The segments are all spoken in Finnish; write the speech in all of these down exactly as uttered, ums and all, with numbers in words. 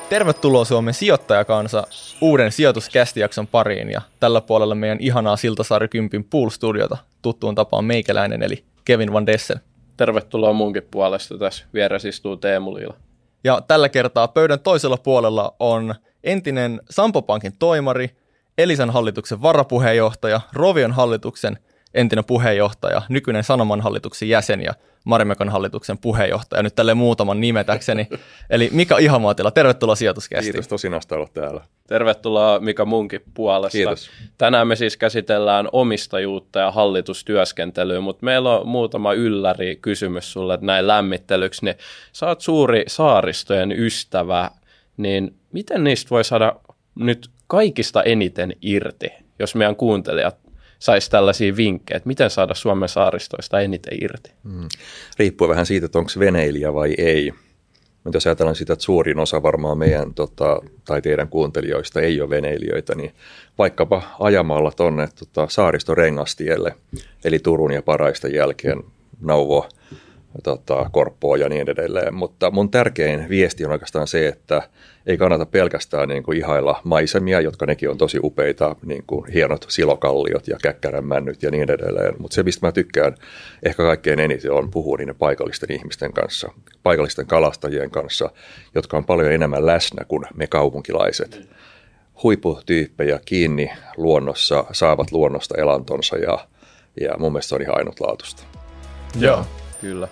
Tervetuloa Suomen sijoittajakansa uuden sijoituskästijakson pariin ja tällä puolella meidän ihanaa Siltasaari Kympin Pool-studiota tuttuun tapaan meikäläinen eli Kevin Van Dessel. Tervetuloa munkin puolesta, tässä vieressä istuu Teemu Liila. Ja tällä kertaa pöydän toisella puolella on entinen Sampo Pankin toimari, Elisan hallituksen varapuheenjohtaja, Rovion hallituksen entinen puheenjohtaja, nykyinen Sanoman hallituksen jäsen ja Marimekon hallituksen puheenjohtaja, nyt tälleen muutaman nimetäkseni. Eli Mika Ihamuotila, tervetuloa sijoituskästiin. Kiitos, tosi nasta olla täällä. Tervetuloa Mika munkin puolesta. Kiitos. Tänään me siis käsitellään omistajuutta ja hallitustyöskentelyä, mutta meillä on muutama ylläri kysymys sulle näin lämmittelyksi. Niin sä oot suuri saaristojen ystävä, niin miten niistä voi saada nyt kaikista eniten irti, jos meidän kuuntelijat saisi tällaisia vinkkejä, että miten saada Suomen saaristoista eniten irti? Hmm. Riippuu vähän siitä, että onko se veneilijä vai ei. Mutta jos ajatellaan sitä, että suurin osa varmaan meidän tota, tai teidän kuuntelijoista ei ole veneilijöitä, niin vaikkapa ajamalla tuonne tota, Saariston Rengastielle, eli Turun ja Paraisten jälkeen Nauvo, tota, Korppoa ja niin edelleen. Mutta mun tärkein viesti on oikeastaan se, että ei kannata pelkästään niin kuin ihailla maisemia, jotka nekin on tosi upeita, niin kuin hienot silokalliot ja käkkäränmännyt ja niin edelleen. Mutta se, mistä mä tykkään ehkä kaikkein eniten, on puhua niiden paikallisten ihmisten kanssa, paikallisten kalastajien kanssa, jotka on paljon enemmän läsnä kuin me kaupunkilaiset. Huipputyyppejä kiinni luonnossa, saavat luonnosta elantonsa ja, ja mun mielestä se on ihan ainutlaatuista. Joo, kyllä.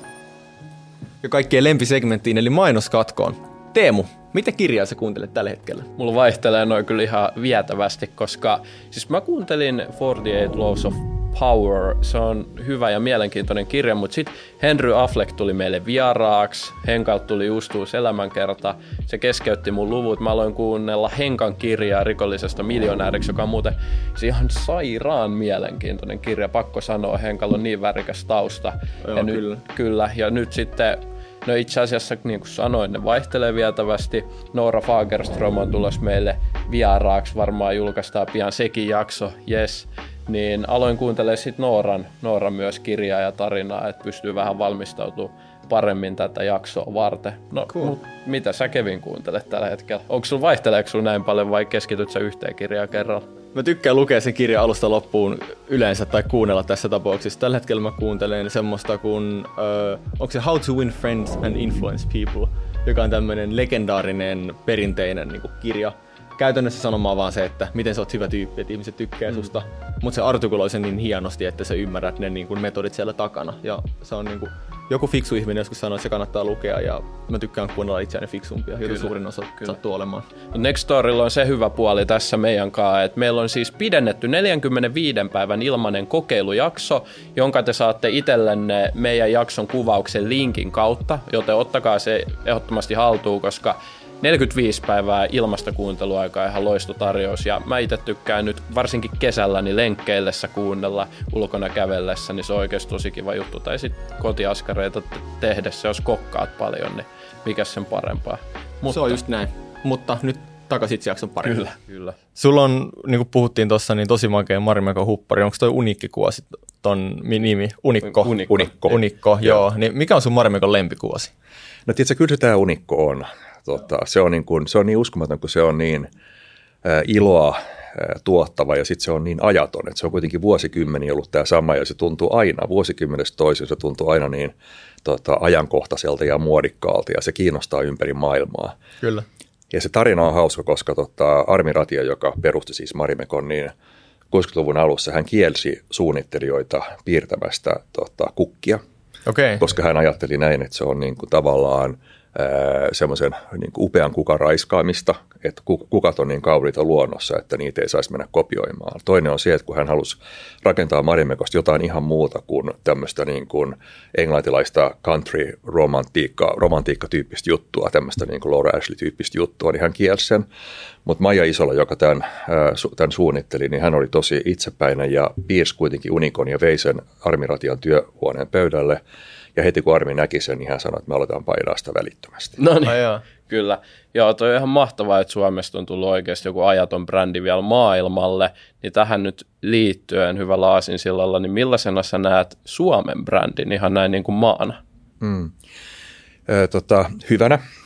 Ja kaikkien lempisegmenttiin eli mainoskatkoon. Teemu, mitä kirjaa sä kuuntelet tällä hetkellä? Mulla vaihtelee noin kyllä ihan vietävästi, koska siis mä kuuntelin forty-eight Laws of Power, se on hyvä ja mielenkiintoinen kirja, mutta sitten Henry Affleck tuli meille vieraaksi, Henkalta tuli just uusi elämänkerta, se keskeytti mun luvut, mä aloin kuunnella Henkan kirjaa rikollisesta miljonääriksi, joka on muuten se ihan sairaan mielenkiintoinen kirja, pakko sanoa, Henkalla on niin värikäs tausta. Joo, ja kyllä. Nyt, kyllä, ja nyt sitten no itse asiassa, niin kuin sanoin, ne vaihtelee vietävästi. Noora Fagerström on tulossa meille vieraaksi, varmaan julkaistaan pian sekin jakso, yes. Niin aloin kuuntelemaan sitten Nooran, Nooran myös kirjaa ja tarinaa, että pystyy vähän valmistautumaan paremmin tätä jaksoa varten. No, cool. Mut mitä sä Kevin kuuntelet tällä hetkellä? Onko sulla vaihteleeko sulla näin paljon vai keskityt sä yhteen kirjaan kerralla? Mä tykkään lukea sen kirjan alusta loppuun yleensä tai kuunnella tässä tapauksessa. Tällä hetkellä mä kuuntelen semmoista kuin, uh, onko se How to Win Friends and Influence People, joka on tämmöinen legendaarinen, perinteinen niin kuin kirja. Käytännössä sanomaan vaan se, että miten sä oot hyvä tyyppi, että ihmiset tykkää mm. susta, mutta se artikuloi sen niin hienosti, että sä ymmärrät ne niin kuin metodit siellä takana. Ja se on niin kuin, joku fiksu ihminen joskus sanoi, että se kannattaa lukea ja mä tykkään kuunnella itseäni fiksumpia, joita suurin osa Kyllä. sattuu olemaan. Nextorilla on se hyvä puoli tässä meidän kanssa, että meillä on siis pidennetty neljänkymmenenviiden päivän ilmainen kokeilujakso, jonka te saatte itsellenne meidän jakson kuvauksen linkin kautta, joten ottakaa se ehdottomasti haltuun, koska neljäkymmentäviisi päivää ilmasta kuunteluaikaa ihan loistotarjous ja mä itse tykkään nyt varsinkin kesällä niin lenkkeillessä kuunnella ulkona kävellessä, niin se on oikeasti tosi kiva juttu. Tai sitten kotiaskareita tehdessä, jos kokkaat paljon, niin mikä sen parempaa. Mutta, se on just näin, mutta nyt takaisin itse jakson pariin. Kyllä, kyllä. Sulla on, niin kuin puhuttiin tuossa, niin tosi makea Marimekon huppari. Onko toi uniikkikuosi ton nimi? Unikko? Unikko. Unikko, Unikko joo. joo. Niin mikä on sun Marimekon lempikuosi? No tiedätkö, kyllä se tämä Unikko on. Tota, se, on niin kuin, se on niin uskomaton, kun se on niin ä, iloa ä, tuottava ja sitten se on niin ajaton, että se on kuitenkin vuosikymmeniä ollut tämä sama ja se tuntuu aina, vuosikymmenestä toiseen se tuntuu aina niin tota, ajankohtaiselta ja muodikkaalta ja se kiinnostaa ympäri maailmaa. Kyllä. Ja se tarina on hauska, koska tota, Armi Ratia, joka perusti siis Marimekon, niin kuusikymmentäluvun alussa hän kielsi suunnittelijoita piirtämästä tota, kukkia, okay. koska hän ajatteli näin, että se on niin kuin tavallaan semmoisen niin kuin upean kukan raiskaamista, että kukat on niin kauniita luonnossa, että niitä ei saisi mennä kopioimaan. Toinen on se, että kun hän halusi rakentaa Marimekosta jotain ihan muuta kuin tämmöistä niin kuin englantilaista country-romantiikka, romantiikka-tyyppistä juttua, tämmöistä niin kuin Laura Ashley-tyyppistä juttua, niin hän kielsi sen. Mutta Maija Isola, joka tämän, tämän suunnitteli, niin hän oli tosi itsepäinen ja piirsi kuitenkin Unikon ja vei sen Armi Ratian työhuoneen pöydälle. Ja heti kun Armi näki sen, niin hän sanoi, että me aletaan painaa sitä välittömästi. No niin, kyllä. Joo, toi on ihan mahtavaa, että Suomesta on tullut oikeasti joku ajaton brändi vielä maailmalle. Niin tähän nyt liittyen hyvällä aasinsillalla, niin millaisena sä näet Suomen brändin ihan näin niin kuin maana? Mm. Ö, tota, hyvänä.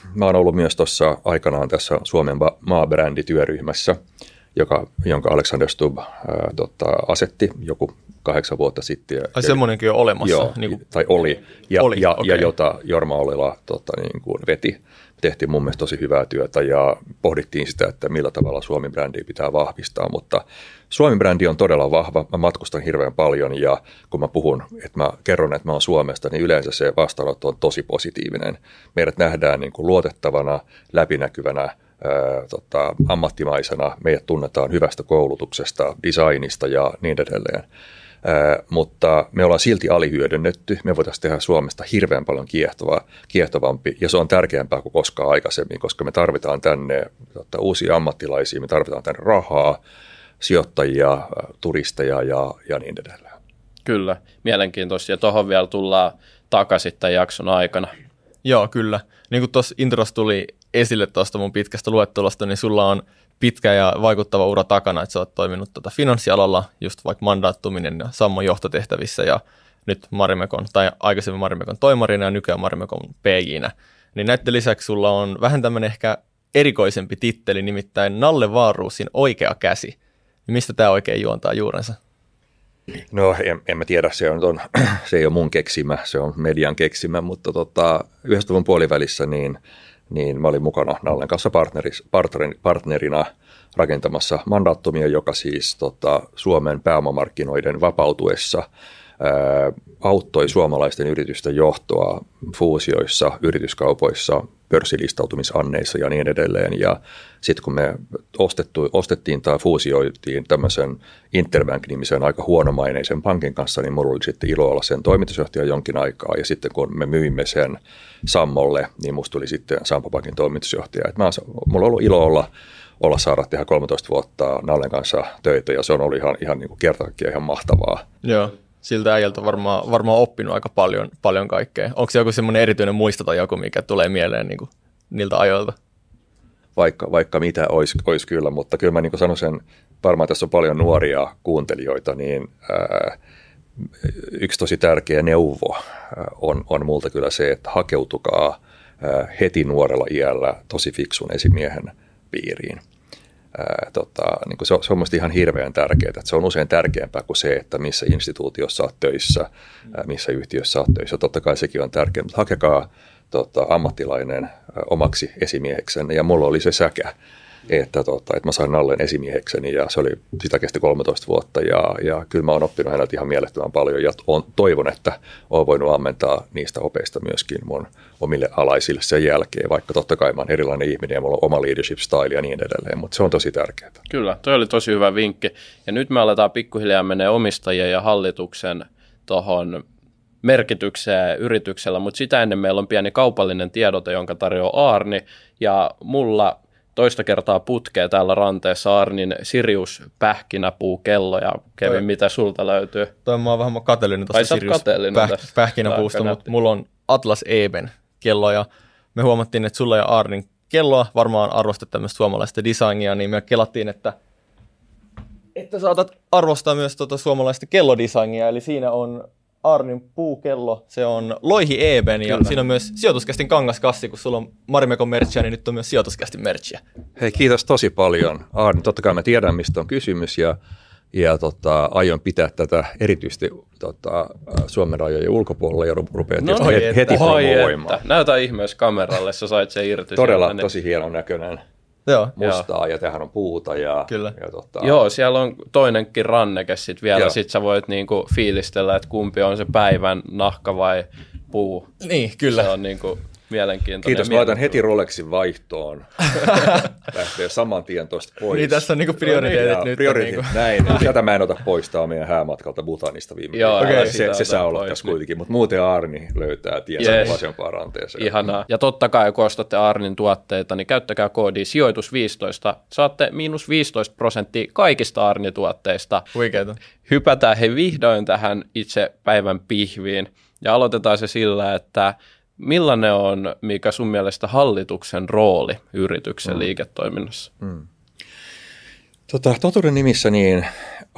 mä oon ollut myös tuossa aikanaan tässä Suomen maabrändityöryhmässä, joka, jonka Alexander Stubb ää, tota, asetti joku kahdeksan vuotta sitten. Ai semmoinenkin on olemassa? Joo, niin kuin... tai oli, ja, oli ja, okay. ja jota Jorma Ollila tota, niin kuin veti. Tehtiin mun mielestä tosi hyvää työtä ja pohdittiin sitä, että millä tavalla Suomi-brändiä pitää vahvistaa, mutta Suomi-brändi on todella vahva. Mä matkustan hirveän paljon ja kun mä puhun, että mä kerron, että mä oon Suomesta, niin yleensä se vastaanotto on tosi positiivinen. Meidät nähdään niin kuin luotettavana, läpinäkyvänä, ää, tota, ammattimaisena. Meidät tunnetaan hyvästä koulutuksesta, designista ja niin edelleen. Ää, mutta me ollaan silti alihyödynnetty. Me voitaisiin tehdä Suomesta hirveän paljon kiehtovaa, kiehtovampi, ja se on tärkeämpää kuin koskaan aikaisemmin, koska me tarvitaan tänne totta, uusia ammattilaisia, me tarvitaan tänne rahaa, sijoittajia, turisteja ja, ja niin edelleen. Kyllä, mielenkiintoista, ja tuohon vielä tullaan takaisin tämän jakson aikana. Joo, kyllä. Niin kuin tuossa introssa tuli esille tuosta mun pitkästä luettelosta, niin sulla on pitkä ja vaikuttava ura takana, että sä oot toiminut tuota finanssialalla, just vaikka mandaattuminen ja Sammon johtotehtävissä ja nyt Marimekon, tai aikaisemmin Marimekon toimarina ja nykyään Marimekon P J:nä. Niin näiden lisäksi sulla on vähän tämmöinen ehkä erikoisempi titteli, nimittäin Nalle Wahlroosin oikea käsi. Niin mistä tämä oikein juontaa juurensa? No en, en mä tiedä, se, on, se ei ole mun keksimä, se on median keksimä, mutta tota, yhdeksänkymmentäluvun puolivälissä niin niin mä olin mukana Nallen kanssa partnerina rakentamassa Mandaattumia, joka siis tota, Suomen pääomamarkkinoiden vapautuessa ää, auttoi suomalaisten yritysten johtoa fuusioissa, yrityskaupoissa, pörssilistautumisanneissa ja niin edelleen. Ja sitten kun me ostettu, ostettiin tai fuusioitiin tämmöisen Interbank-nimisen aika huonomaineisen pankin kanssa, niin mulla oli sitten ilo olla sen toimitusjohtaja jonkin aikaa. Ja sitten kun me myimme sen Sammolle, niin musta tuli sitten Sampo Pankin toimitusjohtaja. Et mä, mulla on ollut ilo olla, olla saada tehdä kolmetoista vuotta Nallen kanssa töitä, ja se on ollut ihan, ihan niin kuin kerta kaikkiaan ihan mahtavaa. Joo. Siltä äijältä varmaan, varmaan oppinut aika paljon, paljon kaikkea. Onko se joku semmoinen erityinen muisto tai joku, mikä tulee mieleen niin kuin niiltä ajoilta? Vaikka, vaikka mitä olisi, olisi kyllä, mutta kyllä mä niin kuin sanoisin, varmaan tässä on paljon nuoria kuuntelijoita, niin ää, yksi tosi tärkeä neuvo on, on multa kyllä se, että hakeutukaa ää, heti nuorella iällä tosi fiksun esimiehen piiriin. Ää, tota, niin kuin se, on, se on mielestäni ihan hirveän tärkeää, että se on usein tärkeämpää kuin se, että missä instituutiossa olet töissä, ää, missä yhtiössä olet töissä. Totta kai sekin on tärkeää, mutta hakekaa tota, ammattilainen ää, omaksi esimieheksenne, ja mulla oli se säkä, että, tota, että mä sain Nallen esimiehekseni, ja se oli, sitä kesti kolmetoista vuotta, ja, ja kyllä mä oon oppinut häneltä ihan mielettömän paljon, ja on, toivon, että oon voinut ammentaa niistä opeista myöskin mun omille alaisille sen jälkeen, vaikka totta kai mä oon erilainen ihminen, ja mulla on oma leadership style ja niin edelleen, mutta se on tosi tärkeää. Kyllä, toi oli tosi hyvä vinkki, ja nyt me aletaan pikkuhiljaa menee omistajien ja hallituksen tuohon merkitykseen yrityksellä, mutta sitä ennen meillä on pieni kaupallinen tiedote, jonka tarjoaa Aarni, ja mulla toista kertaa putkea täällä ranteessa Aarnin Sirius pähkinäpuukello, ja Kevin, toi, mitä sulta löytyy? Toi mä oon vähän kateellinen tuosta Sirius päh- pähkinäpuusta, mutta mulla on Atlas Eben kello, ja me huomattiin, että sulla ja Aarnin kelloa varmaan arvostat tämmöistä suomalaista designia, niin me kelattiin, että, että saatat arvostaa myös tuota suomalaista kellodesignia, eli siinä on Aarnin puukello, se on Loihi Eben, ja siinä on myös Sijoituskästin kangaskassi, kun sulla on Marimekon merchia, niin nyt on myös Sijoituskästin merchia. Hei, kiitos tosi paljon, Aarni. Totta kai mä tiedän, mistä on kysymys, ja, ja tota, aion pitää tätä erityisesti tota, Suomen rajojen ulkopuolella, ja rupean no, heti, että, heti promoimaan. Näytä ihmeessä kameralle, sä sait sen irti. Todella sieltä, tosi hienon näköinen. Joo. Mustaa, ja tähän on puuta. Ja, Kyllä. Ja, tota... Joo, siellä on toinenkin ranneke sit vielä, Joo. sit sä voit niinku fiilistellä, että kumpi on se päivän nahka vai puu. Niin, kyllä. Se on niinku mielenkiintoinen. Kiitos, mä laitan heti Rolexin vaihtoon. Lähtee saman tien tuosta pois. Niin, tässä on niinku prioriteetit no, niin, nyt. Prioriteetit, niinku. näin. Tätä mä en ota pois, tää on meidän häämatkalta Butanista viime Joo, okay. Se, se saa olla tässä kuitenkin, mutta muuten Aarni löytää tiensä yes. vasempaan ranteeseen. Ihanaa. Ja totta kai, kun ostatte Aarnin tuotteita, niin käyttäkää koodia sijoitus viisitoista. Saatte miinus viisitoista prosenttia kaikista Aarni-tuotteista. Huikeeta. Hypätään he vihdoin tähän itse päivän pihviin. Ja aloitetaan se sillä, että millainen on, mikä sun mielestä hallituksen rooli yrityksen mm. liiketoiminnassa? Mm. Tota, totuuden nimissä niin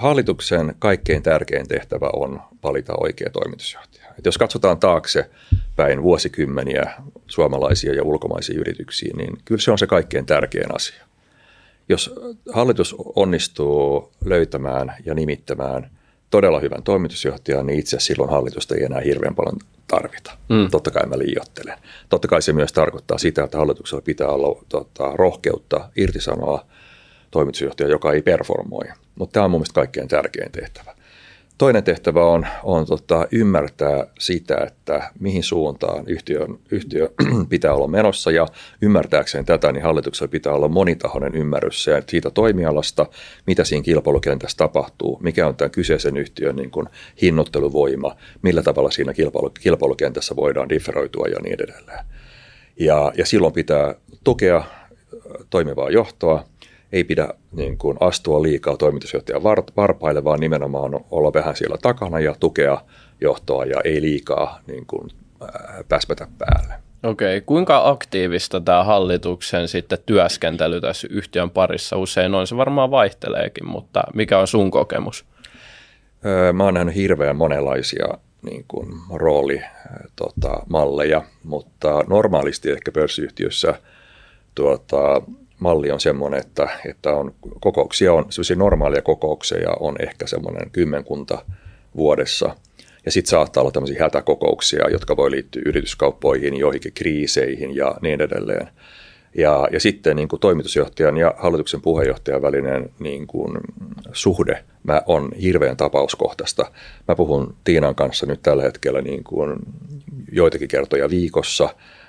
hallituksen kaikkein tärkein tehtävä on valita oikea toimitusjohtaja. Et jos katsotaan taakse päin vuosikymmeniä suomalaisia ja ulkomaisia yrityksiä, niin kyllä se on se kaikkein tärkein asia. Jos hallitus onnistuu löytämään ja nimittämään todella hyvän toimitusjohtajan, niin itse asiassa silloin hallitusta ei enää hirveän paljon tarvita. Mm. Totta kai mä liioittelen. Totta kai se myös tarkoittaa sitä, että hallituksella pitää olla tota, rohkeutta irtisanoa toimitusjohtaja, joka ei performoi. Mutta tämä on mun mielestä kaikkein tärkein tehtävä. Toinen tehtävä on, on tota, ymmärtää sitä, että mihin suuntaan yhtiön, yhtiö pitää olla menossa, ja ymmärtääkseen tätä, niin hallituksella pitää olla monitahoinen ymmärrys siitä toimialasta, mitä siinä kilpailukentässä tapahtuu, mikä on tämän kyseisen yhtiön niin kuin hinnoitteluvoima, millä tavalla siinä kilpailu, kilpailukentässä voidaan differoitua ja niin edelleen. Ja, ja silloin pitää tukea toimivaa johtoa. Ei pidä niin kuin astua liikaa toimitusjohtajan varpaille, vaan nimenomaan olla vähän siellä takana ja tukea johtoa ja ei liikaa niin kuin, ää, päspätä päälle. Okei, kuinka aktiivista tämä hallituksen sitten työskentely tässä yhtiön parissa usein on? Se varmaan vaihteleekin, mutta mikä on sun kokemus? Öö, mä oon nähnyt hirveän monenlaisia niin kuin roolimalleja, tota, mutta normaalisti ehkä pörssiyhtiössä tuota, malli on semmoinen, että, että on kokouksia, on sellaisia normaalia kokouksia on ehkä semmoinen kymmenkunta vuodessa. Ja sitten saattaa olla tämmöisiä hätäkokouksia, jotka voi liittyä yrityskauppoihin, joihinkin kriiseihin ja niin edelleen. Ja, ja sitten niin kuin toimitusjohtajan ja hallituksen puheenjohtajan välinen niin kuin suhde mä on hirveän tapauskohtaista. Mä puhun Tiinan kanssa nyt tällä hetkellä niin kuin joitakin kertoja viikossa.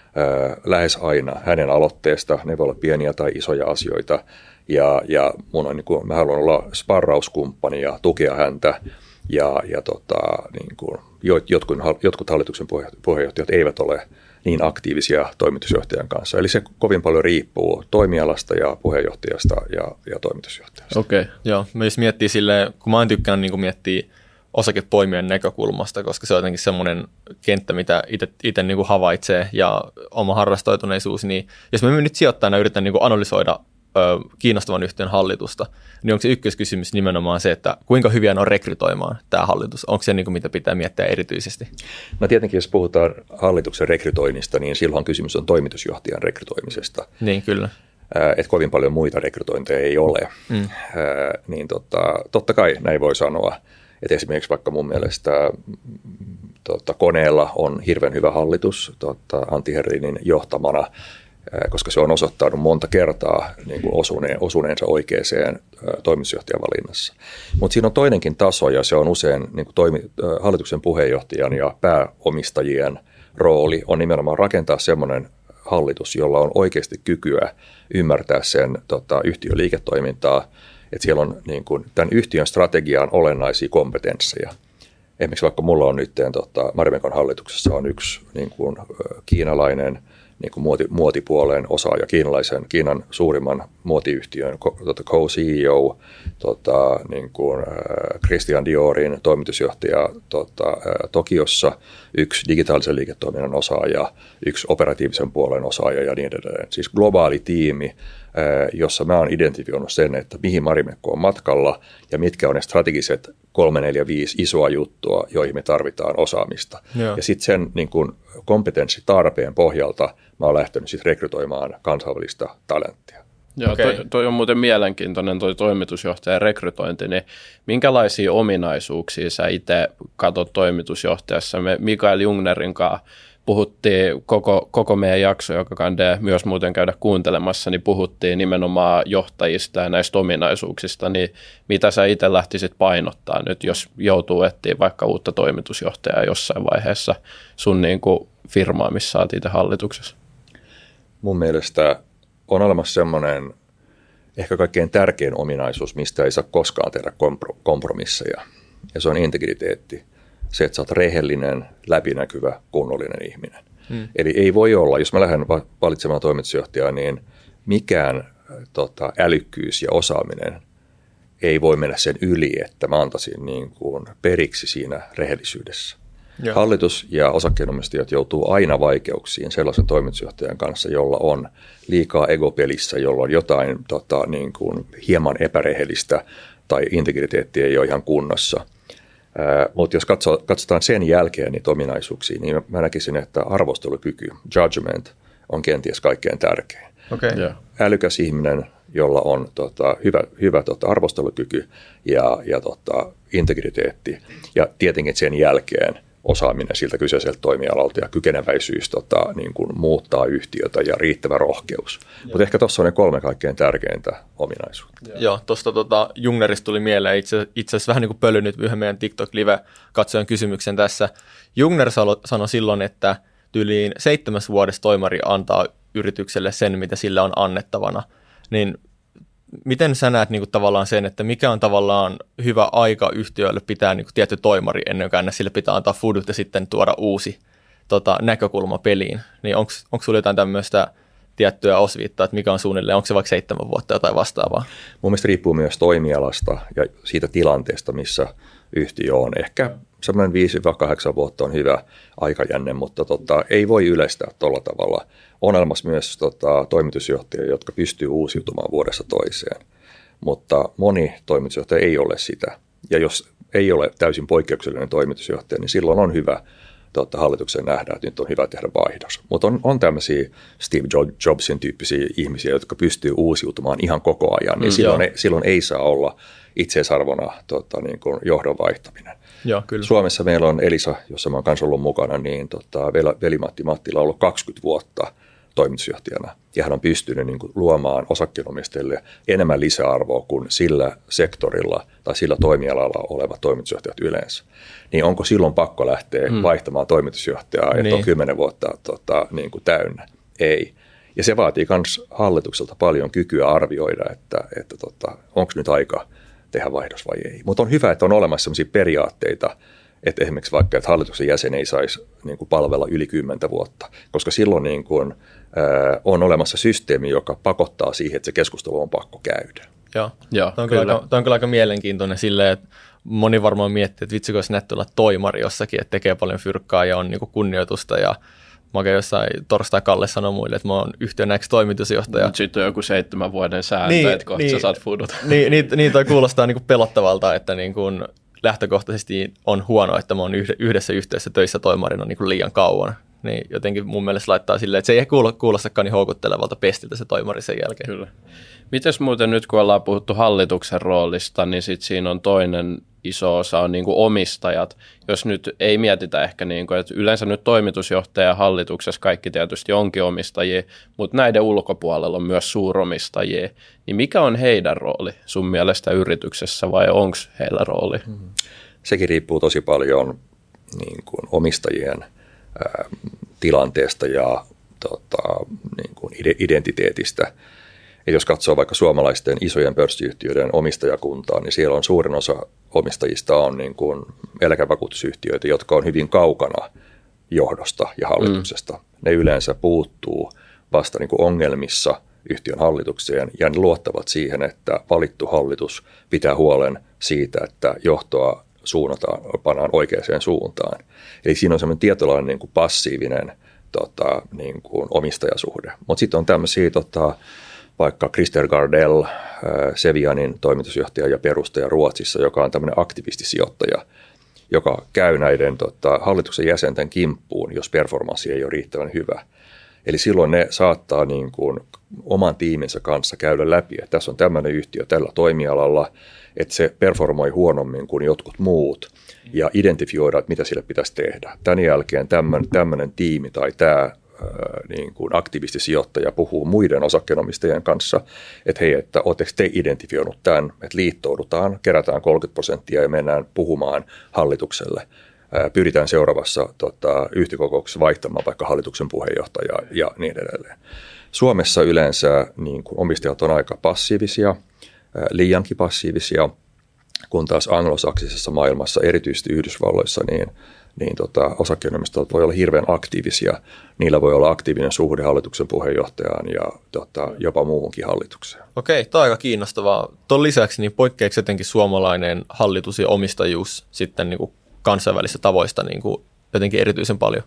Lähes aina hänen aloitteesta, ne voi olla pieniä tai isoja asioita, ja, ja mun on, niin kuin, mä haluan olla sparrauskumppani ja tukea häntä, ja, ja tota, niin kuin, jotkut, jotkut hallituksen puheenjohtajat eivät ole niin aktiivisia toimitusjohtajan kanssa, eli se kovin paljon riippuu toimialasta ja puheenjohtajasta ja, ja toimitusjohtajasta. Okei, okay. Joo, mä jos miettii silleen, kun mä oon tykkännyt niin miettiä osakepoimijan näkökulmasta, koska se on jotenkin semmoinen kenttä, mitä itse niin kuin havaitsee ja oma harrastoituneisuus, niin jos me nyt sijoittajana yritän niin kuin analysoida ö, kiinnostavan yhtiön hallitusta, niin onko se ykköskysymys nimenomaan se, että kuinka hyviä ne on rekrytoimaan tämä hallitus? Onko se niin kuin mitä pitää miettiä erityisesti? No tietenkin, jos puhutaan hallituksen rekrytoinnista, niin silloin kysymys on toimitusjohtajan rekrytoimisesta. Niin, kyllä. Että kovin paljon muita rekrytointeja ei ole. Mm. Äh, niin tota, totta kai näin voi sanoa. Että esimerkiksi vaikka mun mielestä tota, Koneella on hirveän hyvä hallitus tota, Antti Herlinin johtamana, koska se on osoittanut monta kertaa niin kuin osuneen, osuneensa oikeaan toimitusjohtajan valinnassa. Mutta siinä on toinenkin taso, ja se on usein niin kuin toimi, hallituksen puheenjohtajan ja pääomistajien rooli on nimenomaan rakentaa semmoinen hallitus, jolla on oikeasti kykyä ymmärtää sen tota, yhtiön liiketoimintaa, että siellä on niin kuin, tämän yhtiön strategiaan olennaisia kompetensseja. Esimerkiksi vaikka mulla on nyt tota, Marimekon hallituksessa on yksi niin kuin, kiinalainen niin kuin muoti, muotipuolen osaaja, kiinalaisen, Kiinan suurimman muotiyhtiön tota, co-C E O, tota, niin kuin, Christian Diorin toimitusjohtaja tota, Tokiossa, yksi digitaalisen liiketoiminnan osaaja, yksi operatiivisen puolen osaaja ja niin edelleen. Siis globaali tiimi, jossa mä oon identifioinut sen, että mihin Marimekko on matkalla ja mitkä on ne strategiset kolme, neljä, viisi isoa juttua, joihin me tarvitaan osaamista. Joo. Ja sitten sen niin kun kompetenssitarpeen pohjalta mä oon lähtenyt sitten rekrytoimaan kansainvälistä talenttia. Joo, okay. toi, toi on muuten mielenkiintoinen toi toimitusjohtajan rekrytointi, niin minkälaisia ominaisuuksia sä itse katsot toimitusjohtajassa? Me Mikael Jungnerin kanssa puhuttiin koko, koko meidän jakso, joka kandee myös muuten käydä kuuntelemassa, niin puhuttiin nimenomaan johtajista ja näistä ominaisuuksista, niin mitä sä itse lähtisit painottaa nyt, jos joutuu etsiä vaikka uutta toimitusjohtajaa jossain vaiheessa sun niin kuin firmaa, missä olet itse hallituksessa? Mun mielestä on olemassa semmoinen ehkä kaikkein tärkein ominaisuus, mistä ei saa koskaan tehdä kompromisseja, ja se on integriteetti. Se, että sä oot rehellinen, läpinäkyvä, kunnollinen ihminen. Hmm. Eli ei voi olla, jos mä lähden valitsemaan toimitusjohtajaa, niin mikään tota, älykkyys ja osaaminen ei voi mennä sen yli, että mä antaisin niin kuin periksi siinä rehellisyydessä. Joo. Hallitus ja osakkeenomistajat joutuu aina vaikeuksiin sellaisen toimitusjohtajan kanssa, jolla on liikaa egopelissä, jolla on jotain tota, niin kuin hieman epärehellistä tai integriteetti ei ole ihan kunnossa. Mutta jos katso, katsotaan sen jälkeen niitä ominaisuuksia, niin mä näkisin, että arvostelukyky, judgment, on kenties kaikkein tärkein. Okay. Yeah. Älykäs ihminen, jolla on tota, hyvä, hyvä tota, arvostelukyky ja, ja tota, integriteetti, ja tietenkin sen jälkeen osaaminen siltä kyseiseltä toimialalta ja kykeneväisyys tota, niin kuin muuttaa yhtiötä ja riittävä rohkeus. Mutta ehkä tuossa on ne kolme kaikkein tärkeintä ominaisuutta. Joo, Joo tuosta tota, Jungnerista tuli mieleen itse, itse asiassa vähän niin kuin pölynyt yhden meidän TikTok-live-katsojan kysymyksen tässä. Jungner sanoi silloin, että tyyliin seitsemäs vuodessa toimari antaa yritykselle sen, mitä sillä on annettavana. Niin miten sä näet niin kuin tavallaan sen, että mikä on tavallaan hyvä aika yhtiöille pitää niin kuin tietty toimari ennen kuin sille pitää antaa foodut ja sitten tuoda uusi tota, näkökulma peliin? Niin onko sulla jotain tämmöistä tiettyä osviittaa, että mikä on suunnilleen, onko se vaikka seitsemän vuotta tai vastaavaa? Mun mielestä riippuu myös toimialasta ja siitä tilanteesta, missä yhtiö on. Ehkä semmoinen viisi kahdeksan vuotta on hyvä aikajänne, mutta tota, ei voi yleistää tuolla tavalla. On olemassa myös tota, toimitusjohtajia, jotka pystyy uusiutumaan vuodesta toiseen, mutta moni toimitusjohtaja ei ole sitä. Ja jos ei ole täysin poikkeuksellinen toimitusjohtaja, niin silloin on hyvä tota, hallituksen nähdä, että nyt on hyvä tehdä vaihdos. Mutta on, on tämmöisiä Steve Jobsin tyyppisiä ihmisiä, jotka pystyy uusiutumaan ihan koko ajan, niin mm, silloin, ei, silloin ei saa olla itseisarvona tota, niin kuin johdon vaihtaminen. Joo, kyllä. Suomessa meillä on Elisa, jossa mä oon kanssa ollut mukana, niin tota, veli-Matti Mattila on ollut kaksikymmentä vuotta toimitusjohtajana. Ja hän on pystynyt niin kuin luomaan osakkeenomistajille enemmän lisäarvoa kuin sillä sektorilla tai sillä toimialalla olevat toimitusjohtajat yleensä. Niin onko silloin pakko lähteä hmm. vaihtamaan toimitusjohtajaa, että niin. on kymmenen vuotta tota, niin kuin täynnä? Ei. Ja se vaatii myös hallitukselta paljon kykyä arvioida, että, että tota, onko nyt aika tehdä vaihdos vai ei. Mutta on hyvä, että on olemassa sellaisia periaatteita, että esimerkiksi vaikka, että hallituksen jäsen ei saisi niin kuin palvella yli kymmentä vuotta, koska silloin niin kuin, äh, on olemassa systeemi, joka pakottaa siihen, että se keskustelu on pakko käydä. Joo, Joo tämä on, kyllä aika, tämä on kyllä aika mielenkiintoinen silleen, että moni varmaan miettii, että vitsi, kun olisi näyttää olla toimari jossakin, että tekee paljon fyrkkaa ja on niin kuin kunnioitusta ja mä oikein jossain torstai Kalle sanoi muille, että mä oon yhtiön toimitusjohtaja. Sitten on joku seitsemän vuoden sääntö, niin, että kohta niin, sä saat foodut. Niin, niin, niin toi kuulostaa niin kuin pelottavalta, että niin kuin lähtökohtaisesti on huono, että mä oon yhdessä yhteydessä töissä toimarina niin kuin liian kauan. Niin jotenkin mun mielestä laittaa silleen, että se ei kuulostakaan niin houkuttelevalta pestiltä se toimari sen jälkeen. Kyllä. Mites muuten nyt, kun ollaan puhuttu hallituksen roolista, niin sitten siinä on toinen iso osa on niin kuin omistajat. Jos nyt ei mietitä ehkä, niin kuin, että yleensä nyt toimitusjohtaja ja hallituksessa kaikki tietysti onkin omistajia, mutta näiden ulkopuolella on myös suuromistajia. Niin mikä on heidän rooli sun mielestä yrityksessä vai onko heillä rooli? Sekin riippuu tosi paljon niin kuin omistajien ää, tilanteesta ja tota, niin kuin identiteetistä. Ja jos katsoo vaikka suomalaisten isojen pörssiyhtiöiden omistajakuntaa, niin siellä on suurin osa omistajista on niin kuin eläkevakuutusyhtiöitä, jotka on hyvin kaukana johdosta ja hallituksesta. Mm. Ne yleensä puuttuu vasta niin kuin ongelmissa yhtiön hallitukseen ja ne luottavat siihen, että valittu hallitus pitää huolen siitä, että johtoa suunnataan, pannaan oikeaan suuntaan. Eli siinä on semmoinen tietynlainen niin kuin passiivinen tota, niin kuin omistajasuhde. Mutta sitten on tämmöisiä tota, vaikka Christer Gardell, Sevianin toimitusjohtaja ja perustaja Ruotsissa, joka on tämmöinen aktivistisijoittaja, joka käy näiden tota, hallituksen jäsenten kimppuun, jos performanssi ei ole riittävän hyvä. Eli silloin ne saattaa niin kuin oman tiiminsä kanssa käydä läpi, että tässä on tämmöinen yhtiö tällä toimialalla, että se performoi huonommin kuin jotkut muut ja identifioida, että mitä sille pitäisi tehdä. Tämän jälkeen tämmöinen, tämmöinen tiimi tai tämä niin kuin aktivistisijoittaja puhuu muiden osakkeenomistajien kanssa, että hei, että oletteko te identifioinut tämän, että liittoudutaan, kerätään kolmekymmentä prosenttia ja mennään puhumaan hallitukselle. Pyritään seuraavassa tota, yhtiökokouksessa vaihtamaan vaikka hallituksen puheenjohtajaa ja niin edelleen. Suomessa yleensä niin kuin omistajat on aika passiivisia, liiankin passiivisia, kun taas anglosaksisessa maailmassa, erityisesti Yhdysvalloissa, niin niin tota, osakkeenomistajat voi olla hirveän aktiivisia. Niillä voi olla aktiivinen suhde hallituksen puheenjohtajaan ja tota, jopa muuhunkin hallitukseen. Okei, tämä on aika kiinnostavaa. Tuon lisäksi niin poikkeeksi jotenkin suomalainen hallitus ja omistajuus sitten niin kuin kansainvälisistä tavoista niin kuin jotenkin erityisen paljon?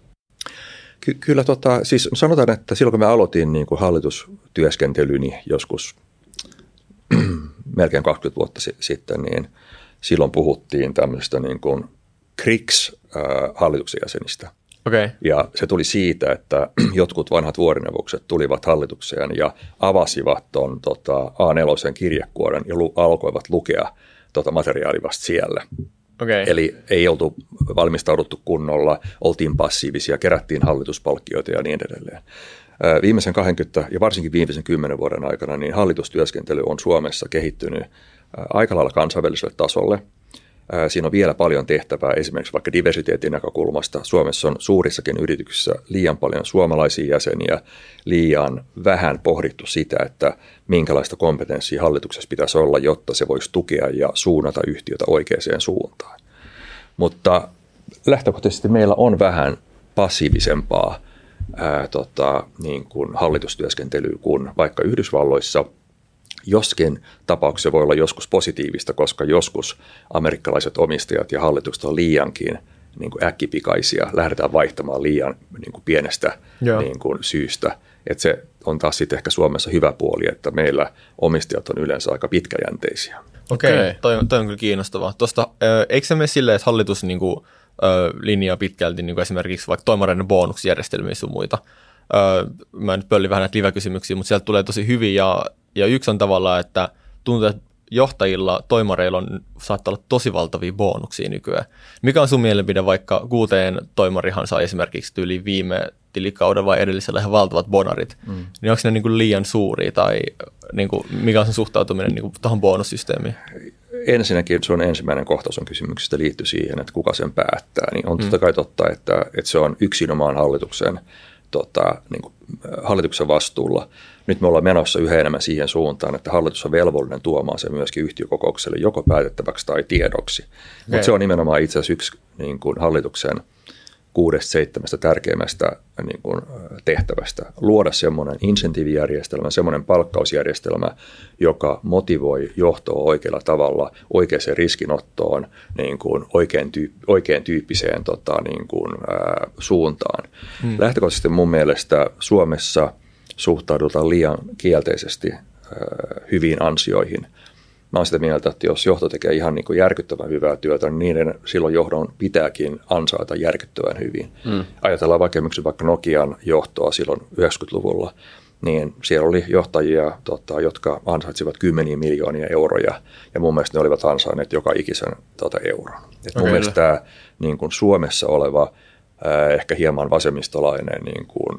Ky- kyllä, tota, siis sanotaan, että silloin kun mä aloitin niin kuin hallitustyöskentelyni joskus melkein kaksikymmentä vuotta sitten, niin silloin puhuttiin tämmöistä niin kuin Kriks-hallituksen jäsenistä. Okay. Ja se tuli siitä, että jotkut vanhat vuorineuvokset tulivat hallitukseen ja avasivat tuon tota, A neljä kirjekuoren ja lu- alkoivat lukea tota materiaalia vasta siellä. Okay. Eli ei oltu valmistauduttu kunnolla, oltiin passiivisia, kerättiin hallituspalkkioita ja niin edelleen. Viimeisen kaksikymmentä ja varsinkin viimeisen kymmenen vuoden aikana niin hallitustyöskentely on Suomessa kehittynyt aika lailla kansainväliselle tasolle. Siinä on vielä paljon tehtävää esimerkiksi vaikka diversiteetin näkökulmasta. Suomessa on suurissakin yrityksissä liian paljon suomalaisia jäseniä, liian vähän pohdittu sitä, että minkälaista kompetenssia hallituksessa pitäisi olla, jotta se voisi tukea ja suunnata yhtiötä oikeaan suuntaan. Mutta lähtökohtaisesti meillä on vähän passiivisempaa ää, tota, niin kuin hallitustyöskentelyä kuin vaikka Yhdysvalloissa. Joskin tapauksessa voi olla joskus positiivista, koska joskus amerikkalaiset omistajat ja hallitukset on liiankin niin kuin äkkipikaisia, lähdetään vaihtamaan liian niin kuin pienestä niin kuin syystä. Että se on taas sitten ehkä Suomessa hyvä puoli, että meillä omistajat on yleensä aika pitkäjänteisiä. Okei, okay. toi, toi on kyllä kiinnostavaa. Tuosta, eikö se mene silleen, että hallitus niin kuin, linjaa pitkälti niin kuin esimerkiksi vaikka toimareiden bonusjärjestelmiä sun muita? Mä nyt pöllin vähän näitä live-kysymyksiä, mutta sieltä tulee tosi hyvin ja Ja yksi on tavallaan, että tuntuu, että johtajilla, toimareilla on, saattaa olla tosi valtavia bonuksia nykyään. Mikä on sun mielipide, vaikka kuuteen toimarihan sai esimerkiksi tyyliin viime tilikaudella vai edellisellä ihan valtavat bonarit, mm. niin onko ne niin kuin liian suuria tai niin kuin, mikä on sen suhtautuminen niin kuin tuohon bonussysteemiin? Ensinnäkin sun ensimmäinen kohtaus on kysymyksestä liittyy siihen, että kuka sen päättää. Niin on mm. totta kai totta, että, että se on yksinomaan hallituksen, tota, niin kuin, hallituksen vastuulla. Nyt me ollaan menossa yhä enemmän siihen suuntaan, että hallitus on velvollinen tuomaan se myöskin yhtiökokoukselle joko päätettäväksi tai tiedoksi. Okay. Mutta se on nimenomaan itse asiassa yksi niin kuin hallituksen kuudesta seitsemästä tärkeimmästä niin kuin tehtävästä. Luoda semmoinen insentiivijärjestelmä, semmoinen palkkausjärjestelmä, joka motivoi johtoa oikealla tavalla oikeaan riskinottoon, niin kuin oikein, tyyp- oikein tyyppiseen tota, niin kuin, ää, suuntaan. Hmm. Lähtökohtaisesti mun mielestä Suomessa suhtaudutaan liian kielteisesti äh, hyviin ansioihin. Mä oon sitä mieltä, että jos johto tekee ihan niin kuin järkyttävän hyvää työtä, niin niiden silloin johdon pitääkin ansaita järkyttävän hyvin. Mm. Ajatellaan vaikka, vaikka Nokian johtoa silloin yhdeksänkymmentäluvulla, niin siellä oli johtajia, tota, jotka ansaitsivat kymmeniä miljoonia euroja, ja mun mielestä ne olivat ansainneet joka ikisen tota, euron. Et mun okay. mielestä tämä niin kuin Suomessa oleva, äh, ehkä hieman vasemmistolainen niin kuin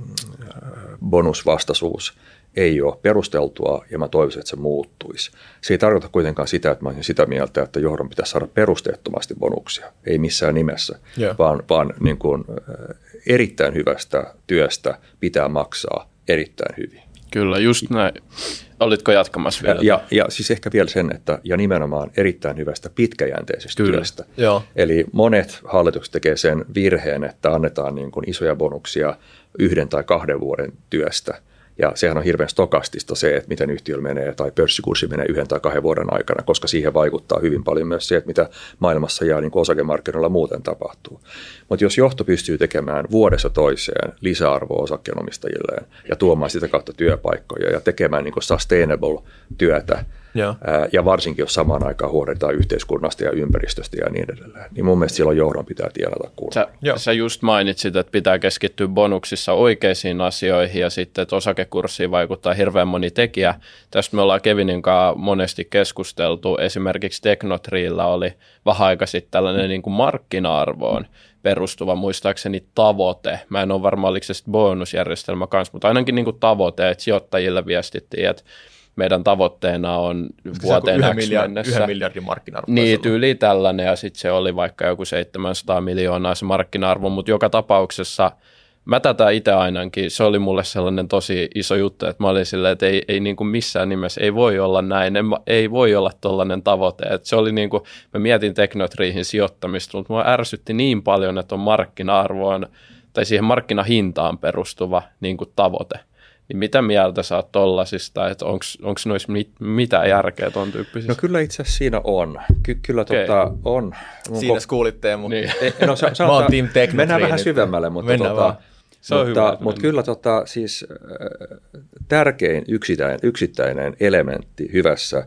bonusvastaisuus ei ole perusteltua ja mä toivoisin, että se muuttuisi. Se ei tarkoita kuitenkaan sitä, että mä olisin sitä mieltä, että johdon pitäisi saada perusteettomasti bonuksia. Ei missään nimessä, yeah. vaan, vaan niin kuin, erittäin hyvästä työstä pitää maksaa erittäin hyvin. Kyllä, just näin. Olitko jatkamassa vielä? Ja, ja siis ehkä vielä sen, että ja nimenomaan erittäin hyvästä pitkäjänteisestä Kyllä. työstä. Joo. Eli monet hallitukset tekee sen virheen, että annetaan niin kuin isoja bonuksia yhden tai kahden vuoden työstä. Ja sehän on hirveän stokastista se, että miten yhtiöllä menee tai pörssikurssi menee yhden tai kahden vuoden aikana, koska siihen vaikuttaa hyvin paljon myös se, että mitä maailmassa ja niin kuin osakemarkkinoilla muuten tapahtuu. Mutta jos johto pystyy tekemään vuodessa toiseen lisäarvoa osakkeenomistajilleen ja tuomaan sitä kautta työpaikkoja ja tekemään niin kuin sustainable työtä, ja. ja varsinkin jos samaan aikaan huolehditaan yhteiskunnasta ja ympäristöstä ja niin edelleen, niin mun mielestä silloin johdon pitää tienata kunnolla. Sä, sä just mainitsit, että pitää keskittyä bonuksissa oikeisiin asioihin ja sitten, että osakekurssiin vaikuttaa hirveän moni tekijä. Tästä me ollaan Kevinin kanssa monesti keskusteltu. Esimerkiksi Tecnotrilla oli vähän aika sitten tällainen niin kuin markkina-arvoon perustuva muistaakseni tavoite. Mä en ole varma, oliko se sitten bonusjärjestelmä kanssa, mutta ainakin niin kuin tavoite, että sijoittajille viestittiin, että meidän tavoitteena on vuoteen X mennessä. Yhden miljardin markkina-arvo. Niin, tyyli tällainen, ja sitten se oli vaikka joku seitsemänsataa miljoonaa se markkina-arvo, mutta joka tapauksessa mä tätä itse ainakin, se oli mulle sellainen tosi iso juttu, että mä olin silleen, että ei, ei niin kuin missään nimessä, ei voi olla näin, en, ei voi olla tollainen tavoite. Että se oli niin kuin, mä mietin Tecnotriihin sijoittamista, mutta mua ärsytti niin paljon, että on markkina-arvoon tai siihen markkinahintaan perustuva niin kuin tavoite. Niin mitä mieltä sä oot tollasista, että onko noissa mit, mitään järkeä ton tyyppisissä? No kyllä itse asiassa siinä on. Ky- kyllä okay. tota, on. Siinä ko- kuulit Teemu. Niin. No, sa- Mä oon Team Tecnotree. Mennään vähän syvemmälle, mutta, tota, se on mutta, hyvä, mutta kyllä tota, siis, äh, tärkein yksittäinen, yksittäinen elementti hyvässä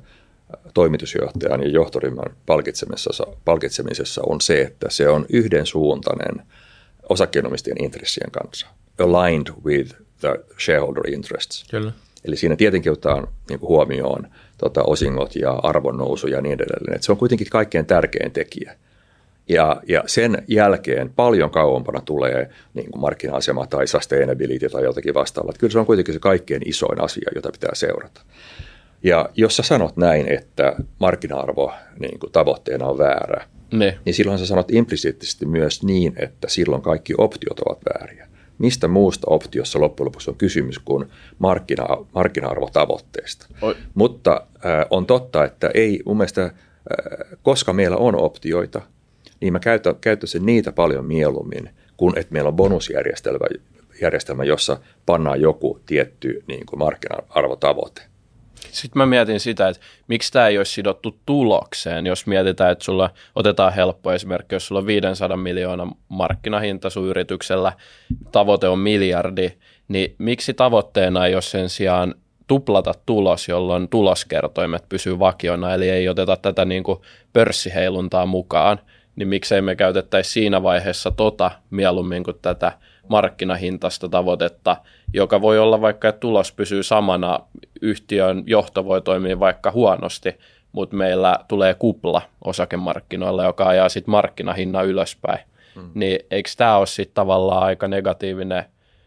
toimitusjohtajan ja johtoryhmän palkitsemisessa, palkitsemisessa on se, että se on yhdensuuntainen osakkeenomistajien intressien kanssa, aligned with the shareholder interests. Kyllä. Eli siinä tietenkin otetaan niin kuin huomioon tota, osingot ja arvonnousu ja niin edelleen. Et se on kuitenkin kaikkein tärkein tekijä. Ja, ja sen jälkeen paljon kauempana tulee niin kuin markkina-asema tai sustainability tai jotakin vastaavaa. Kyllä se on kuitenkin se kaikkein isoin asia, jota pitää seurata. Ja jos sä sanot näin, että markkina-arvo niin kuin tavoitteena on väärä, ne. niin silloin sä sanot implisiittisesti myös niin, että silloin kaikki optiot ovat vääriä. Mistä muusta optiossa loppujen lopuksi on kysymys kuin markkina, markkina-arvotavoitteesta. Oi. Mutta äh, on totta, että ei mun mielestä, äh, koska meillä on optioita, niin mä käytän, käyttäisin niitä paljon mieluummin, kuin että meillä on bonusjärjestelmä, järjestelmä, jossa pannaan joku tietty niin kuin markkina-arvotavoite. Sitten mä mietin sitä, että miksi tämä ei olisi sidottu tulokseen, jos mietitään, että sulla otetaan helppo esimerkki, jos sulla on viisisataa miljoonan markkinahinta sun yrityksellä, tavoite on miljardi, niin miksi tavoitteena ei ole sen sijaan tuplata tulos, jolloin tuloskertoimet pysyy vakiona, eli ei oteta tätä niin kuin pörssiheiluntaa mukaan, niin miksei me käytettäisi siinä vaiheessa tota mieluummin kuin tätä markkinahintaista tavoitetta, joka voi olla vaikka, että tulos pysyy samana, yhtiön johto voi toimia vaikka huonosti, mutta meillä tulee kupla osakemarkkinoilla, joka ajaa sitten markkinahinnan ylöspäin. Mm. Niin eikö tämä ole sitten tavallaan aika negatiivinen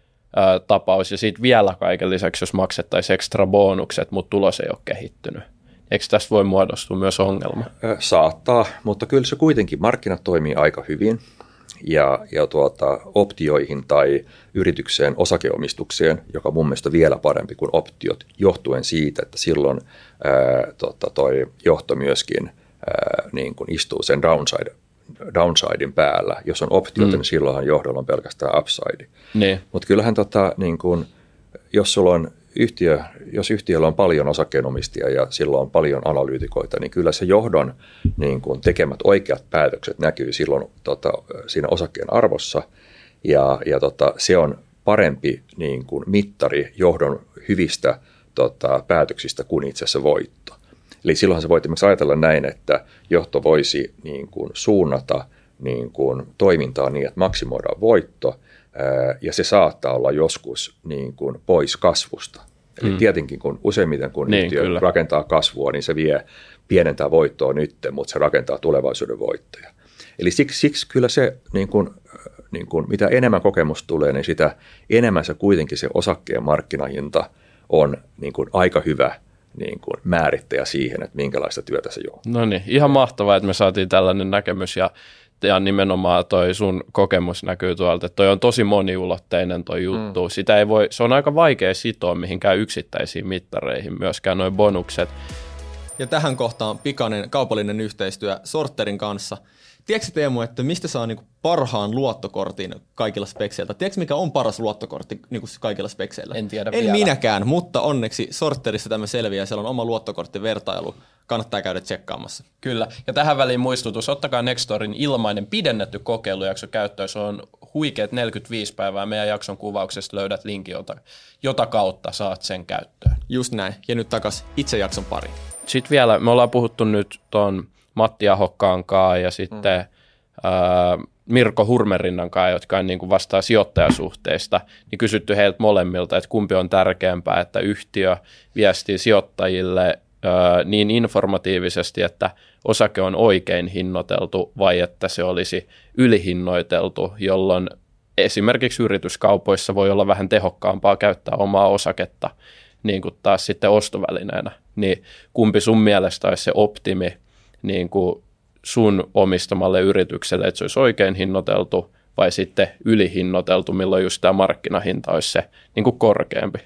ä, tapaus, ja sitten vielä kaiken lisäksi, jos maksettaisiin ekstra bonukset, mutta tulos ei ole kehittynyt. Eikö tästä voi muodostua myös ongelma? Saattaa, mutta kyllä se kuitenkin, markkinat toimii aika hyvin. Ja, ja tuota, optioihin tai yritykseen osakeomistukseen, joka mun mielestä vielä parempi kuin optiot, johtuen siitä, että silloin ää, tota, toi johto myöskin ää, niin kuin istuu sen downside, downsidein päällä. Jos on optiot, mm. niin silloinhan johdolla on pelkästään upside. Niin. Mutta kyllähän, tota, niin kuin, jos sulla on yhtiö, jos yhtiöllä on paljon osakkeenomistia ja sillä on paljon analyytikoita, niin kyllä se johdon niin kuin tekemät oikeat päätökset näkyy silloin tota, siinä osakkeen arvossa, ja, ja tota, se on parempi niin kuin mittari johdon hyvistä tota, päätöksistä kuin itse asiassa voitto. Eli silloinhan se voit esimerkiksi ajatella näin, että johto voisi niin kuin suunnata niin kuin toimintaa niin, että maksimoidaan voitto, ja se saattaa olla joskus niin kuin pois kasvusta. Eli mm. tietenkin kun useimmiten kun niin, yhtiö kyllä. rakentaa kasvua, niin se vie, pienentää voittoa nyt, mutta se rakentaa tulevaisuuden voittoja. Eli siksi, siksi kyllä se, niin kuin, niin kuin, mitä enemmän kokemus tulee, niin sitä enemmän se kuitenkin se osakkeen markkinahinta on niin kuin aika hyvä niin kuin määrittäjä siihen, että minkälaista työtä se on. No niin, ihan mahtavaa, että me saatiin tällainen näkemys, ja ja nimenomaan toi sun kokemus näkyy tuolta, että toi on tosi moniulotteinen toi juttu. Mm. Sitä ei voi, se on aika vaikea sitoa mihinkään yksittäisiin mittareihin, myöskään noi bonukset. Ja tähän kohtaan pikainen kaupallinen yhteistyö Sorterin kanssa. Tiedätkö Teemu, että mistä saa niinku parhaan luottokortin kaikilla spekseillä? Tiedätkö mikä on paras luottokortti niinku kaikilla spekseillä? En tiedä En vielä. minäkään, mutta onneksi Sorterissa tämä selviää. Siellä on oma luottokorttivertailu. Kannattaa käydä tsekkaamassa. Kyllä. Ja tähän väliin muistutus, ottakaa Nextorin ilmainen pidennetty kokeilujakso käyttöön. Se on huikeat neljäkymmentäviisi päivää. Meidän jakson kuvauksesta löydät linkin, jota, jota kautta saat sen käyttöön. Just näin. Ja nyt takas itse jakson pariin. Sitten vielä, me ollaan puhuttu nyt ton Matti Ahokkaan kanssa ja sitten mm. ää, Mirko Hurmerinnan kanssa, jotka niin kuin vastaa sijoittajasuhteista, niin kysytty heiltä molemmilta, että kumpi on tärkeämpää, että yhtiö viestii sijoittajille ää, niin informatiivisesti, että osake on oikein hinnoiteltu vai että se olisi ylihinnoiteltu, jolloin esimerkiksi yrityskaupoissa voi olla vähän tehokkaampaa käyttää omaa osaketta niin kuin taas sitten ostovälineenä. Niin kumpi sun mielestä olisi se optimi niin kuin sun omistamalle yritykselle, että se olisi oikein hinnoiteltu vai sitten ylihinnoiteltu, milloin just tämä markkinahinta olisi se niin kuin korkeampi?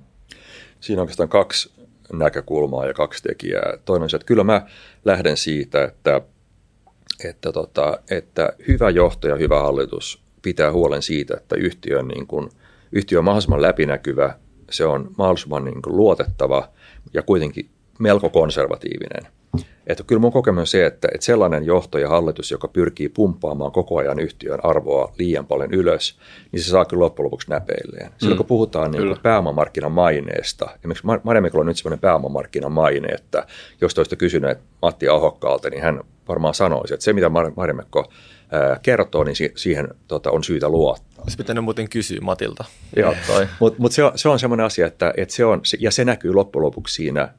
Siinä on oikeastaan kaksi näkökulmaa ja kaksi tekijää. Toinen on se, että kyllä mä lähden siitä, että, että, tota, että hyvä johto ja hyvä hallitus pitää huolen siitä, että yhtiö on, niin kuin, yhtiö on mahdollisimman läpinäkyvä, se on mahdollisimman niin kuin luotettava ja kuitenkin melko konservatiivinen. Että kyllä mun kokemus on se, että, että sellainen johto ja hallitus, joka pyrkii pumppaamaan koko ajan yhtiön arvoa liian paljon ylös, niin se saa kyllä loppujen lopuksi näpeilleen. Silloin kun puhutaan niin kuin pääomamarkkinamaineesta, esimerkiksi Marimekkolla on nyt sellainen pääomamarkkinamaine, että jos te olisitte kysyneet Matti Ahokkaalta, niin hän varmaan sanoisi, että se mitä Marimekko kertoo, niin siihen tota, on syytä luottaa. Olisi pitänyt muuten kysyä Matilta. Joo, mutta mut se on, se on sellainen asia, että, että se on, ja se näkyy loppujen lopuksi siinä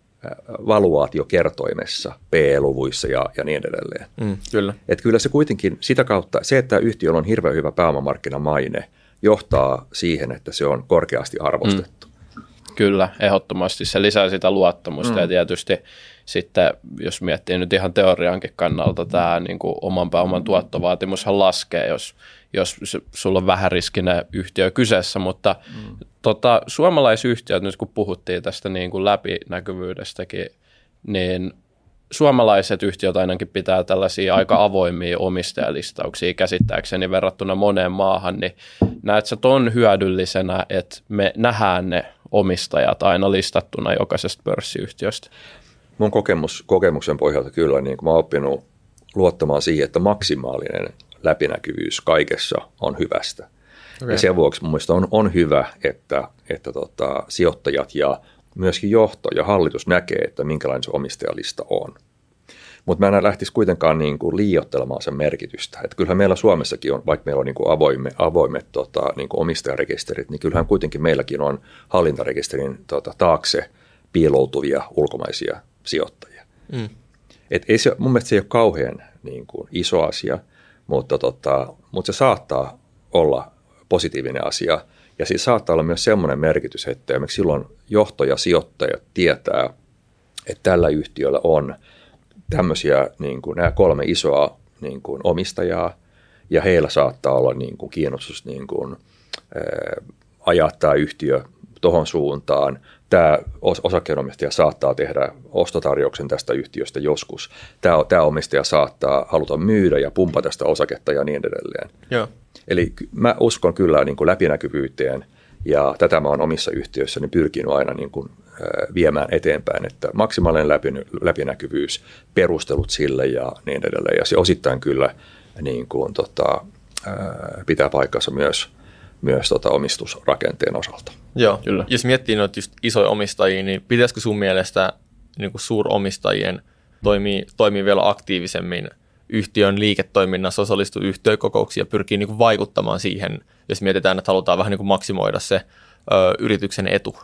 valuaatiokertoimessa, P E-luvuissa ja, ja niin edelleen. Mm, kyllä. Et kyllä se kuitenkin sitä kautta, se, että yhtiöllä on hirveän hyvä pääomamarkkinamaine, johtaa siihen, että se on korkeasti arvostettu. Mm. Kyllä, ehdottomasti. Se lisää sitä luottamusta mm. ja tietysti sitten, jos miettii nyt ihan teoriankin kannalta, tämä niin kuin oman pääoman tuottovaatimushan laskee, jos, jos sulla on vähäriskinen yhtiö kyseessä, mutta mm. tota, suomalaisyhtiöt, nyt kun puhuttiin tästä niin kuin läpinäkyvyydestäkin, niin suomalaiset yhtiöt ainakin pitää tällaisia aika avoimia omistajalistauksia käsittääkseni verrattuna moneen maahan, niin näet sä ton hyödyllisenä, että me nähdään ne omistajat aina listattuna jokaisesta pörssiyhtiöstä? Mun kokemus, kokemuksen pohjalta kyllä, niin kun mä oon oppinut luottamaan siihen, että maksimaalinen läpinäkyvyys kaikessa on hyvästä. Okay. Ja sen vuoksi mun mielestä on, on hyvä, että, että tota, sijoittajat ja myöskin johto ja hallitus näkee, että minkälainen se omistajalista on. Mutta mä en lähtisi kuitenkaan niin kuin liioittelemaan sen merkitystä. Et kyllähän meillä Suomessakin on, vaikka meillä on niin kuin avoimet, avoimet tota, niin kuin omistajarekisterit, niin kyllähän kuitenkin meilläkin on hallintarekisterin tota, taakse piiloutuvia ulkomaisia sijoittajia. Mm. Et ei se, mun mielestä se ei ole kauhean niin kuin iso asia, mutta, tota, mutta se saattaa olla positiivinen asia. Ja siis saattaa olla myös semmoinen merkitys, että esimerkiksi silloin johto ja sijoittajat tietää, että tällä yhtiöllä on tämmöisiä, niin kuin nämä kolme isoa niin kuin omistajaa, ja heillä saattaa olla niin kuin kiinnostus niin kuin, ää, ajaa tämä yhtiö tuohon suuntaan. Tämä osakkeenomistaja saattaa tehdä ostotarjouksen tästä yhtiöstä joskus. Tämä, tämä omistaja saattaa haluta myydä ja pumpata tästä osaketta ja niin edelleen. Joo. Eli mä uskon kyllä niin kuin läpinäkyvyyteen, ja tätä mä oon omissa yhtiöissäni pyrkinyt aina niin kuin viemään eteenpäin, että maksimaalinen läpinäkyvyys, perustelut sille ja niin edelleen. Ja se osittain kyllä niin kuin, tota, pitää paikkansa myös, myös tota, omistusrakenteen osalta. Joo, kyllä. Jos miettii noita just isoja omistajia, niin pitäisikö sun mielestä niin kuin suuromistajien toimii, toimii vielä aktiivisemmin yhtiön liiketoiminnassa, osallistua yhtiökokouksiin ja pyrkii niin kuin vaikuttamaan siihen, jos mietitään, että halutaan vähän niin kuin maksimoida se ö, yrityksen etu?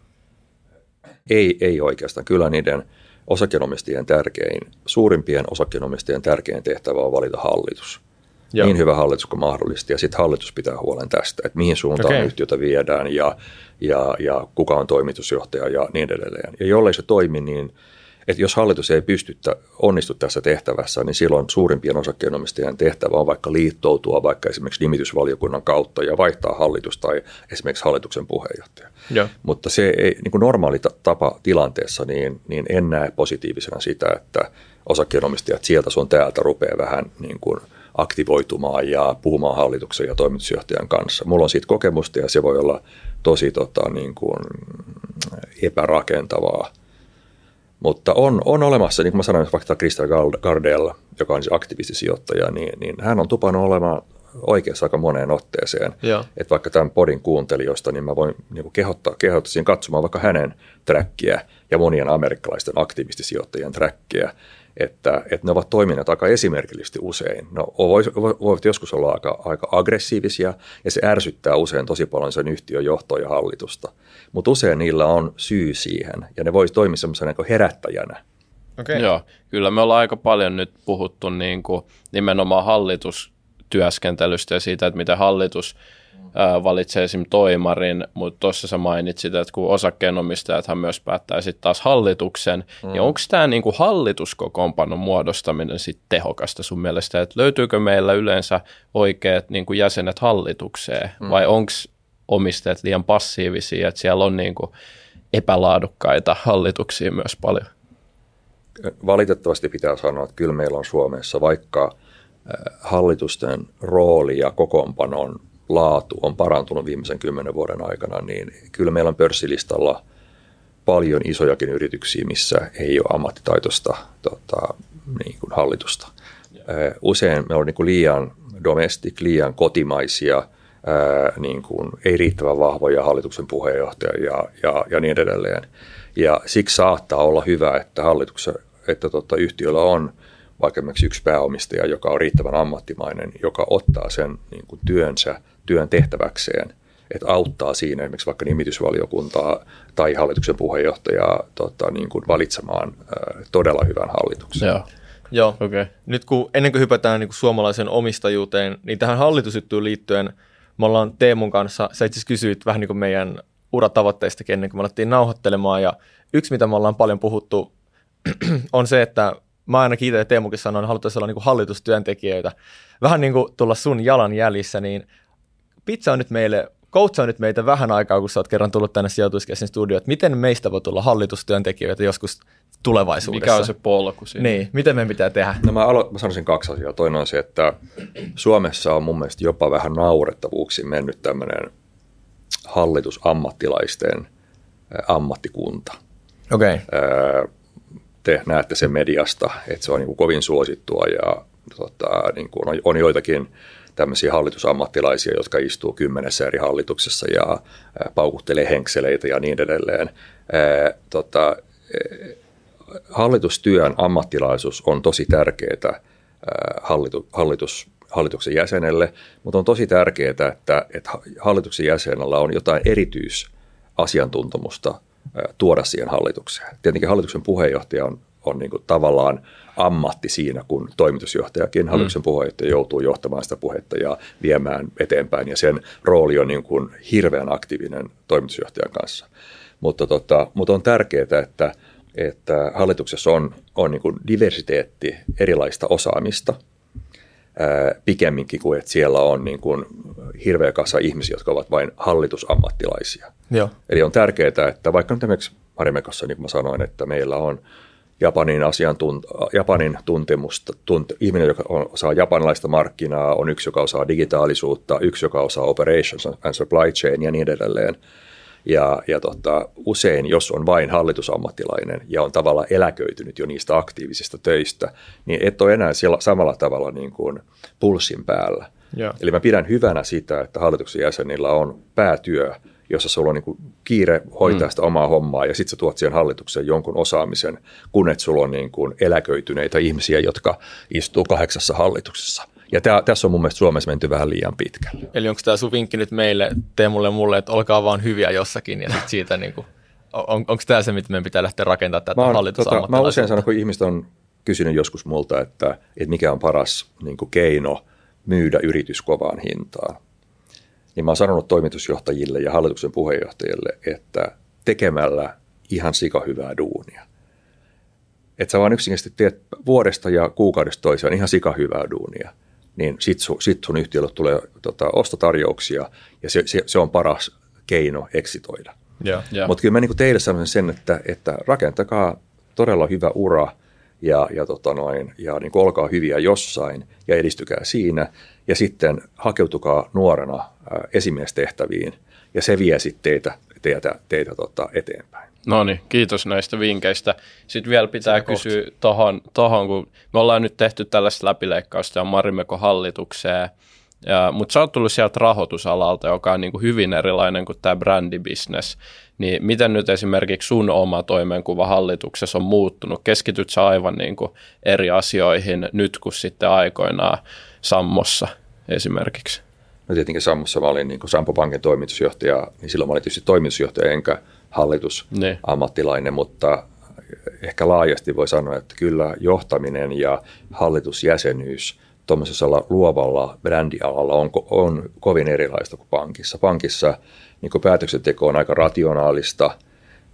Ei, ei oikeastaan. Kyllä niiden osakkeenomistajien tärkein, suurimpien osakkeenomistajien tärkein tehtävä on valita hallitus. Joo. Niin hyvä hallitus kuin mahdollista, ja sitten hallitus pitää huolen tästä, että mihin suuntaan okay. yhtiötä viedään ja, ja, ja kuka on toimitusjohtaja ja niin edelleen. Ja jollei se toimi, niin että jos hallitus ei pysty onnistu tässä tehtävässä, niin silloin suurimpien osakkeenomistajien tehtävä on vaikka liittoutua vaikka esimerkiksi nimitysvaliokunnan kautta ja vaihtaa hallitus tai esimerkiksi hallituksen puheenjohtaja. Joo. Mutta se ei, niin kuin normaali tapa tilanteessa, niin, niin en näe positiivisena sitä, että osakkeenomistajat sieltä sun täältä rupeaa vähän niin kuin aktivoitumaan ja puhumaan hallituksen ja toimitusjohtajan kanssa. Mulla on siitä kokemusta ja se voi olla tosi tota, niin kuin epärakentavaa. Mutta on, on olemassa, niin kuin mä sanoin, vaikka Christian Gardel, joka on siis aktivistisijoittaja, niin, niin hän on tupannut olemaan oikeassa aika moneen otteeseen. Että vaikka tämän podin kuuntelijoista, niin mä voin niin kehottaa, kehottaisin katsomaan vaikka hänen trackia ja monien amerikkalaisten aktivistisijoittajien trackia, että, että ne ovat toimineet aika esimerkillisesti usein. No, voivat joskus olla aika, aika aggressiivisia ja se ärsyttää usein tosi paljon sen yhtiön johtoa ja hallitusta. Mutta usein niillä on syy siihen ja ne voisi toimia semmoisena niin herättäjänä. Okay. Joo, kyllä me ollaan aika paljon nyt puhuttu niin kuin nimenomaan hallitustyöskentelystä ja siitä, että miten hallitus ää, valitsee esimerkiksi toimarin, mutta tuossa sä mainitsit, että kun osakkeenomistajathan myös päättää sitten taas hallituksen, mm. niin onko tämä niin kuin hallituskokoonpanon muodostaminen sitten tehokasta sun mielestä, että löytyykö meillä yleensä oikeat niin kuin jäsenet hallitukseen mm. vai onko omistajat liian passiivisia, että siellä on niin kuin epälaadukkaita hallituksia myös paljon? Valitettavasti pitää sanoa, että kyllä meillä on Suomessa, vaikka hallitusten rooli ja kokoonpanon laatu on parantunut viimeisen kymmenen vuoden aikana, niin kyllä meillä on pörssilistalla paljon isojakin yrityksiä, missä ei ole ammattitaitoista tota, niin kuin hallitusta. Usein me on niin kuin liian domestic, liian kotimaisia, ää, niin kuin ei riittävän vahvoja hallituksen puheenjohtajia ja, ja, ja niin edelleen. Ja siksi saattaa olla hyvä, että hallituksessa, että tota, yhtiöllä on vaikka esimerkiksi yksi pääomistaja, joka on riittävän ammattimainen, joka ottaa sen niin kuin työnsä, työn tehtäväkseen, että auttaa siinä esimerkiksi vaikka nimitysvaliokuntaa tai hallituksen puheenjohtajaa tota, niin kuin valitsemaan ää, todella hyvän hallituksen. Joo. Joo. Okay. Nyt kun ennen kuin hypätään niin kuin suomalaisen omistajuuteen, niin tähän hallitusjuttuun liittyen me ollaan Teemun kanssa, sä itse kysyit vähän niin kuin meidän uratavoitteistakin ennen kuin me alettiin nauhoittelemaan, ja yksi mitä me ollaan paljon puhuttu on se, että mä ainakin itse ja Teemukin sanoin, että haluttaisiin olla niin kuin hallitustyöntekijöitä, vähän niin kuin tulla sun jalanjäljissä, niin Pitsa on nyt meille, coach on nyt meitä vähän aikaa, kun sä oot kerran tullut tänne Sijoituskästin studioon, että miten meistä voi tulla hallitustyöntekijöitä joskus tulevaisuudessa. Mikä on se polku siinä? Niin, miten meidän pitää tehdä? No mä, alo- mä sanoisin kaksi asiaa. Toinen on se, että Suomessa on mun mielestä jopa vähän naurettavuuksiin mennyt tämmöinen hallitusammattilaisten ammattikunta. Okei. Okay. Te näette sen mediasta, että se on niin kuin kovin suosittua ja tota, niin kuin on, on joitakin tämmöisiä hallitusammattilaisia, jotka istuu kymmenessä eri hallituksessa ja paukuttelee henkseleitä ja niin edelleen. Tota, hallitustyön ammattilaisuus on tosi tärkeää hallitu, hallitus, hallituksen jäsenelle, mutta on tosi tärkeää, että, että hallituksen jäsenellä on jotain erityisasiantuntemusta tuoda siihen hallitukseen. Tietenkin hallituksen puheenjohtaja on, on niin kuin tavallaan ammatti siinä, kun toimitusjohtajakin, hallituksen puheenjohtaja joutuu johtamaan sitä puhetta ja viemään eteenpäin, ja sen rooli on niin kuin hirveän aktiivinen toimitusjohtajan kanssa. Mutta, tota, mutta on tärkeää, että, että hallituksessa on, on niin kuin diversiteetti erilaista osaamista, ää, pikemminkin kuin että siellä on niin kuin hirveä kasa ihmisiä, jotka ovat vain hallitusammattilaisia. Joo. Eli on tärkeää, että vaikka nyt esimerkiksi Marimekossa, niin kuin mä sanoin, että meillä on Japanin, asiantunt- Japanin tuntemusta, tunt- ihminen, joka on, osaa japanilaista markkinaa, on yksi, joka osaa digitaalisuutta, yksi, joka osaa operations and supply chain ja niin edelleen. Ja, ja tota, usein, jos on vain hallitusammattilainen ja on tavallaan eläköitynyt jo niistä aktiivisista töistä, niin et ole enää siellä samalla tavalla niin kuin pulssin päällä. Yeah. Eli mä pidän hyvänä sitä, että hallituksen jäsenillä on päätyö, jossa sulla on niin kuin kiire hoitaa sitä omaa hommaa ja sitten sä tuot siihen hallitukseen jonkun osaamisen, kun et sulla on niin kuin eläköityneitä ihmisiä, jotka istuu kahdeksassa hallituksessa. Ja tää, tässä on mun mielestä Suomessa menty vähän liian pitkälle. Eli onko tämä sun vinkki nyt meille, Teemulle ja mulle, että olkaa vaan hyviä jossakin ja sit siitä niin kuin, on, onko tämä se, mitä meidän pitää lähteä rakentamaan tätä hallitusammattilaisuutta? Tota, mä usein sanon, kun ihmiset on kysynyt joskus multa, että, että mikä on paras niin kuin keino myydä yritys kovaan hintaan. Niin mä oon sanonut toimitusjohtajille ja hallituksen puheenjohtajille, että tekemällä ihan sikahyvää duunia. Että sä vaan yksinkertaisesti teet vuodesta ja kuukaudesta toiseen ihan sikahyvää duunia, niin sit sun, sit sun yhtiölle tulee tota, ostotarjouksia ja se, se, se on paras keino eksitoida. Yeah, yeah. Mutta kyllä mä niin teille sanoisin sen, että, että rakentakaa todella hyvä ura ja, ja, tota noin, ja niin olkaa hyviä jossain ja edistykää siinä. Ja sitten hakeutukaa nuorena ä, esimiestehtäviin ja se vie sitten teitä, teitä, teitä tota, eteenpäin. No niin, kiitos näistä vinkkeistä. Sitten vielä pitää Sä kysyä tohon, tohon, kun me ollaan nyt tehty tällaista läpileikkausta ja Marimekon hallitukseen, ja, mutta sä oot tullut sieltä rahoitusalalta, joka on niin kuin hyvin erilainen kuin tämä brändibisnes. Niin miten nyt esimerkiksi sun oma toimenkuva hallituksessa on muuttunut? Keskityt sä aivan niin kuin eri asioihin nyt kuin sitten aikoinaan Sammossa esimerkiksi? No tietenkin Sammossa mä olin niin kuin Sampo Pankin toimitusjohtaja, niin silloin mä olin tietysti toimitusjohtaja enkä hallitusammattilainen, niin. Mutta ehkä laajasti voi sanoa, että kyllä johtaminen ja hallitusjäsenyys tuollaisessa luovalla brändialalla on, on kovin erilaista kuin pankissa. Pankissa niin kuin päätöksenteko on aika rationaalista, ää,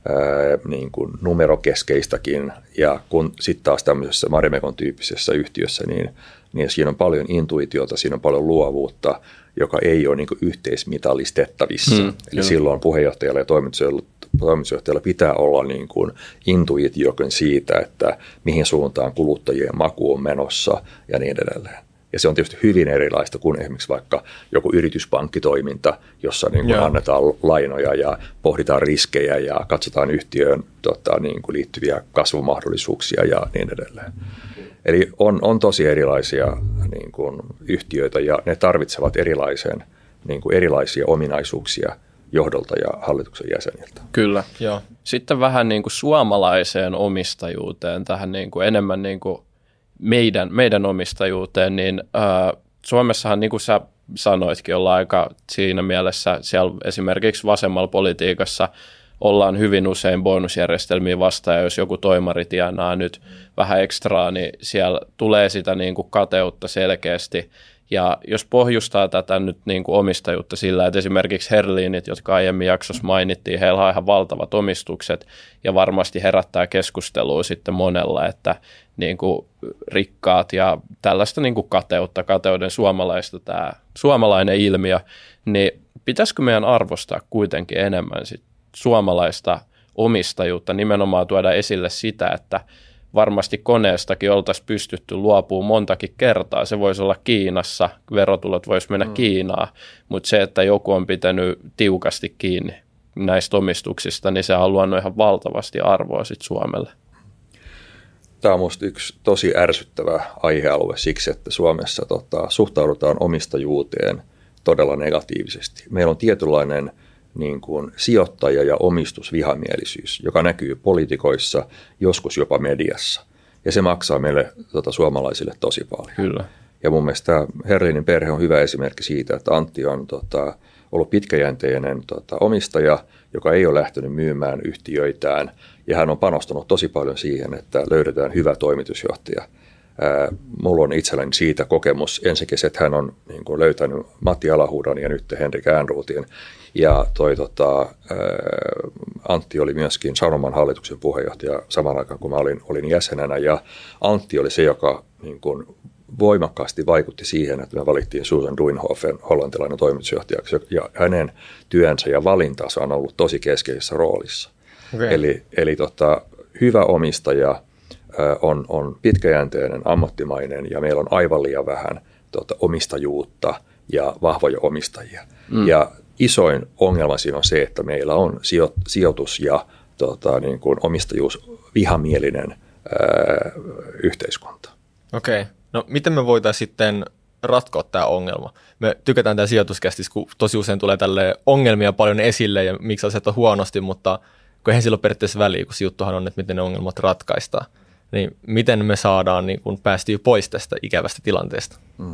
niin kuin numerokeskeistäkin, ja kun sitten taas tämmöisessä Marimekon tyyppisessä yhtiössä, niin, niin siinä on paljon intuitiota, siinä on paljon luovuutta, joka ei ole niin kuin yhteismitallistettavissa. Hmm, Eli kyllä. Silloin puheenjohtajalla ja toimitusjohtajalla, toimitusjohtajalla pitää olla niin kuin intuitiokin siitä, että mihin suuntaan kuluttajien maku on menossa ja niin edelleen. Ja se on tietysti hyvin erilaista kuin esimerkiksi vaikka joku yrityspankkitoiminta, jossa niin kuin annetaan lainoja ja pohditaan riskejä ja katsotaan yhtiöön tota, niin kuin liittyviä kasvumahdollisuuksia ja niin edelleen. Eli on, on tosi erilaisia niin kuin yhtiöitä ja ne tarvitsevat erilaisen, niin kuin erilaisia ominaisuuksia johdolta ja hallituksen jäseniltä. Kyllä. Joo. Sitten vähän niin kuin suomalaiseen omistajuuteen, tähän niin kuin enemmän niin kuin meidän, meidän omistajuuteen, niin ää, Suomessahan, niin kuin sä sanoitkin, ollaan aika siinä mielessä, siellä esimerkiksi vasemmalla politiikassa ollaan hyvin usein bonusjärjestelmiä vastaan, ja jos joku toimari tienaa nyt vähän ekstraa, niin siellä tulee sitä niin kuin kateutta selkeästi. Ja jos pohjustaa tätä nyt niin kuin omistajuutta sillä, että esimerkiksi Herlinit, jotka aiemmin jaksossa mainittiin, heillä on ihan valtavat omistukset ja varmasti herättää keskustelua sitten monella, että niin kuin rikkaat ja tällaista niin kuin kateutta, kateuden suomalaista tämä suomalainen ilmiö, niin pitäisikö meidän arvostaa kuitenkin enemmän sit suomalaista omistajuutta, nimenomaan tuoda esille sitä, että varmasti koneestakin oltaisiin pystytty luopumaan montakin kertaa. Se voisi olla Kiinassa, verotulot voisi mennä mm. Kiinaan, mutta se, että joku on pitänyt tiukasti kiinni näistä omistuksista, niin se on luonut ihan valtavasti arvoa sitten Suomelle. Tämä on minusta yksi tosi ärsyttävä aihealue siksi, että Suomessa tota, suhtaudutaan omistajuuteen todella negatiivisesti. Meillä on tietynlainen niin kuin sijoittaja- ja omistusvihamielisyys, joka näkyy poliitikoissa, joskus jopa mediassa. Ja se maksaa meille tota, suomalaisille tosi paljon. Kyllä. Ja mun mielestä tämä Herlinin perhe on hyvä esimerkki siitä, että Antti on tota, ollut pitkäjänteinen tota, omistaja, joka ei ole lähtenyt myymään yhtiöitään. Ja hän on panostanut tosi paljon siihen, että löydetään hyvä toimitusjohtaja. Ää, mulla on itselläni siitä kokemus. Ensinnäkin se, että hän on niin kuin löytänyt Matti Alahudan ja nyt Henrik Ehrnroothin. Ja toi, tota, ää, Antti oli myöskin Sanoman hallituksen puheenjohtaja samaan aikaan, kun mä olin, olin jäsenenä. Ja Antti oli se, joka niin kuin voimakkaasti vaikutti siihen, että me valittiin Susan Duinhofen hollantilainen toimitusjohtajaksi. Ja hänen työnsä ja valintansa on ollut tosi keskeisessä roolissa. Okay. Eli, eli tota, hyvä omistaja on, on pitkäjänteinen, ammattimainen ja meillä on aivan liian vähän tota, omistajuutta ja vahvoja omistajia. Mm. Ja isoin ongelma siinä on se, että meillä on sijo, sijoitus- ja tota, niin kuin omistajuus vihamielinen ää, yhteiskunta. Okei. Okay. No miten me voitaisiin sitten ratkoa tämä ongelma? Me tykätään tämä sijoituskästissä, kun tosi usein tulee tälle ongelmia paljon esille ja miksi asiat on huonosti, mutta kun eihän sillä ole periaatteessa väliä, kun se juttuhan on, että miten ne ongelmat ratkaistaan. Niin miten me saadaan niin kun päästyä pois tästä ikävästä tilanteesta? Mm.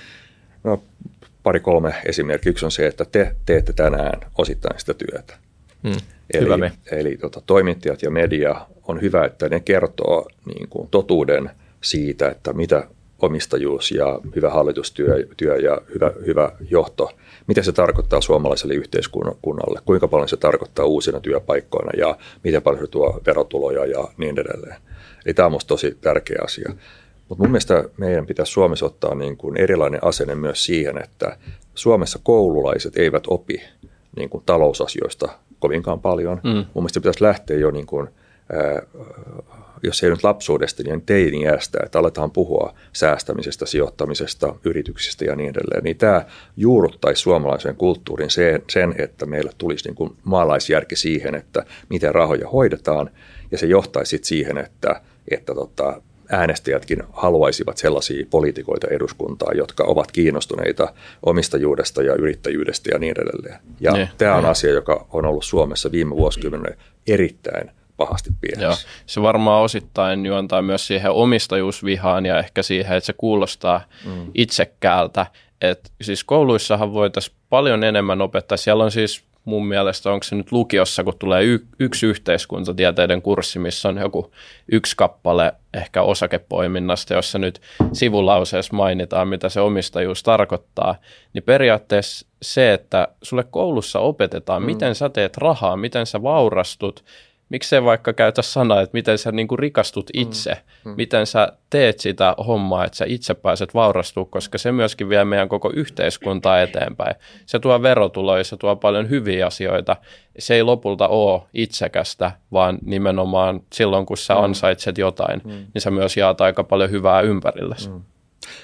No, pari kolme esimerkkiä. Yksi on se, että te teette tänään osittain sitä työtä. Mm. Eli, hyvä me. eli tota, toimittajat ja media on hyvä, että ne kertoo niin kuin totuuden siitä, että mitä omistajuus ja hyvä hallitustyö työ ja hyvä, hyvä johto, mitä se tarkoittaa suomalaiselle yhteiskunnalle, kuinka paljon se tarkoittaa uusina työpaikkoina ja miten paljon se tuo verotuloja ja niin edelleen. Eli tämä on minusta tosi tärkeä asia. Mutta mun mielestä meidän pitäisi Suomessa ottaa niin kuin erilainen asenne myös siihen, että Suomessa koululaiset eivät opi niin kuin talousasioista kovinkaan paljon. Mm. Mun mielestä pitäisi lähteä jo, niin kuin, ää, jos ei nyt lapsuudesta, niin teini-iästä, että aletaan puhua säästämisestä, sijoittamisesta, yrityksistä ja niin edelleen. Niin tämä juuruttaisi suomalaisen kulttuurin sen, sen että meillä tulisi niin kuin maalaisjärki siihen, että miten rahoja hoidetaan, ja se johtaisi siihen, että, että tota, äänestäjätkin haluaisivat sellaisia poliitikoita eduskuntaan, jotka ovat kiinnostuneita omistajuudesta ja yrittäjyydestä ja niin edelleen. Ja ne, tämä on ne. asia, joka on ollut Suomessa viime vuosikymmenen erittäin pahasti pienessä. Joo. Se varmaan osittain juontaa myös siihen omistajuusvihaan ja ehkä siihen, että se kuulostaa mm. itsekkäältä. Et siis kouluissahan voitaisiin paljon enemmän opettaa. Siellä on siis mun mielestä, onko se nyt lukiossa, kun tulee y- yksi yhteiskuntatieteiden kurssi, missä on joku yksi kappale ehkä osakepoiminnasta, jossa nyt sivulauseessa mainitaan, mitä se omistajuus tarkoittaa, niin periaatteessa se, että sulle koulussa opetetaan, mm. miten sä teet rahaa, miten sä vaurastut, miksei vaikka käytä sanaa, että miten sä niinku rikastut itse, mm. Mm. miten sä teet sitä hommaa, että sä itse pääset vaurastumaan, koska se myöskin vie meidän koko yhteiskuntaa eteenpäin. Se tuo verotuloja, se tuo paljon hyviä asioita. Se ei lopulta ole itsekästä, vaan nimenomaan silloin, kun sä mm. ansaitset jotain, mm. niin sä myös jaat aika paljon hyvää ympärillä. Mm.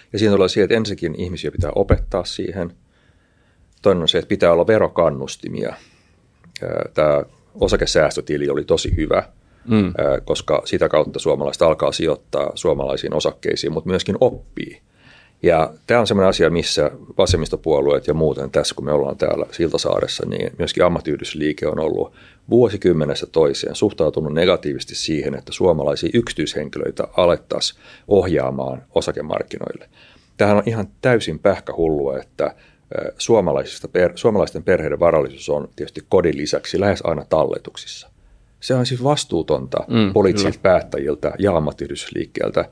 Ja siinä tulee siihen, että ensinnäkin ihmisiä pitää opettaa siihen. Toinen on se, että pitää olla verokannustimia. Tämä osakesäästötili oli tosi hyvä, mm. koska sitä kautta suomalaiset alkaa sijoittaa suomalaisiin osakkeisiin, mutta myöskin oppii. Ja tämä on sellainen asia, missä vasemmistopuolueet ja muuten tässä, kun me ollaan täällä Siltasaaressa, niin myöskin ammattiyhdistysliike on ollut vuosikymmenestä toiseen suhtautunut negatiivisesti siihen, että suomalaisia yksityishenkilöitä alettaisiin ohjaamaan osakemarkkinoille. Tämähän on ihan täysin pähkähullua, että suomalaisista, suomalaisten perheiden varallisuus on tietysti kodin lisäksi lähes aina talletuksissa. Se on siis vastuutonta mm, poliittisilta päättäjiltä ja ammattiyhdistysliikkeeltä,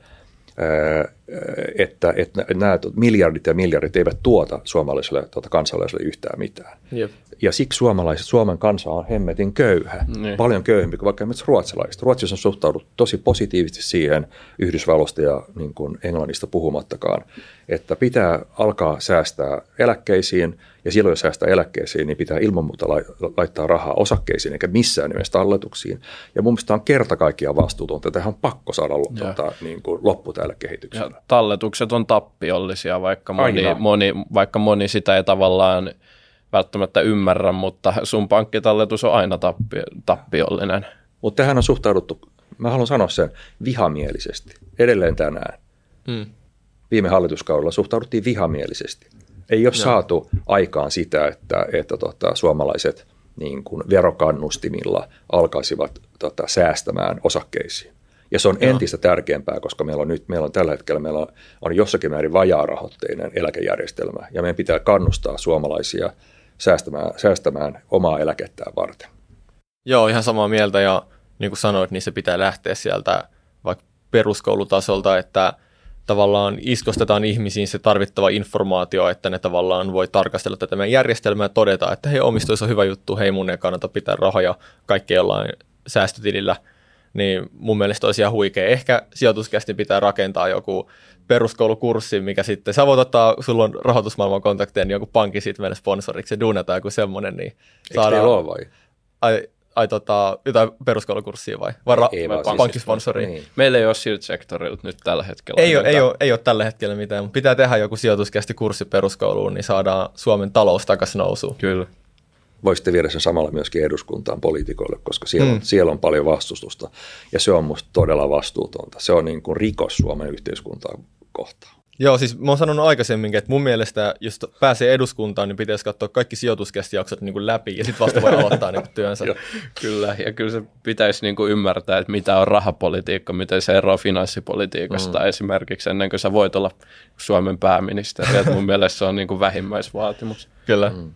että, että nämä miljardit ja miljardit eivät tuota suomalaiselle tuota kansalaiselle yhtään mitään. Jep. Ja siksi suomalaiset, Suomen kansa on hemmetin köyhä, niin. Paljon köyhempi kuin vaikka esimerkiksi ruotsalaiset. Ruotsissa on suhtauduttu tosi positiivisesti siihen, Yhdysvalloista ja niin kuin Englannista puhumattakaan, että pitää alkaa säästää eläkkeisiin, ja silloin jos säästää eläkkeisiin, niin pitää ilman muuta laittaa rahaa osakkeisiin, eikä missään nimessä talletuksiin. Ja mun mielestä on kerta kaikkiaan vastuutonta, että tähän on pakko saada tuota, niin kuin loppu tällä kehityksellä. Ja talletukset on tappiollisia, vaikka moni, moni, vaikka moni sitä ei tavallaan välttämättä ymmärrä, mutta sun pankkitalletus on aina tappi, tappiollinen. Mutta tähän on suhtauduttu, mä haluan sanoa sen, vihamielisesti. Edelleen tänään. Hmm. Viime hallituskaudella suhtauduttiin vihamielisesti. Ei ole Joo. saatu aikaan sitä, että, että tota, suomalaiset niin kuin verokannustimilla alkaisivat tota, säästämään osakkeisiin. Ja se on Joo. entistä tärkeämpää, koska meillä on nyt, meillä on tällä hetkellä meillä on, on jossakin määrin vajaarahoitteinen eläkejärjestelmä, ja meidän pitää kannustaa suomalaisia säästämään, säästämään omaa eläkettään varten. Joo, ihan samaa mieltä, ja niin kuin sanoit, niin se pitää lähteä sieltä vaikka peruskoulutasolta, että tavallaan iskostetaan ihmisiin se tarvittava informaatio, että ne tavallaan voi tarkastella tätä meidän järjestelmää ja todeta, että hei, omistus on hyvä juttu, hei, mun ei kannata pitää rahoja kaikki jollain säästötilillä. Niin mun mielestä olisi ihan huikea. Ehkä sijoituskästi pitää rakentaa joku peruskoulukurssi, mikä sitten, sä voit ottaa, sulla on rahoitusmaailman kontakteja, niin joku pankki sitten meille sponsoriksi ja duunataan joku semmoinen. Niin saadaan, eikö teillä ole vai? Ai, ai tota, jotain peruskoulukurssia vai? Vai, ra- ei, vai siis pankkisponsori? Niin. Meillä ei ole siltä sektorilta nyt tällä hetkellä. Ei ole, ei, ole, ei ole tällä hetkellä mitään, mutta pitää tehdä joku sijoituskästi kurssi peruskouluun, niin saadaan Suomen talous takaisin nousuun. Kyllä. Voisitte viedä sen samalla myöskin eduskuntaan poliitikoille, koska siellä, mm. on, siellä on paljon vastustusta, ja se on musta todella vastuutonta. Se on niin kuin rikos Suomen yhteiskuntaa kohtaan. Joo, siis mä oon sanonut aikaisemminkin, että mun mielestä, jos pääsee eduskuntaan, niin pitäisi katsoa kaikki sijoituskästijaksot niin kuin läpi, ja sitten vasta voi aloittaa niin kuin työnsä. Kyllä, ja kyllä se pitäisi niin kuin ymmärtää, että mitä on rahapolitiikka, miten se eroaa finanssipolitiikasta mm. esimerkiksi, ennen kuin sä voit olla Suomen pääministeri. Että mun mielestä se on niin kuin vähimmäisvaatimus. Kyllä. Mm.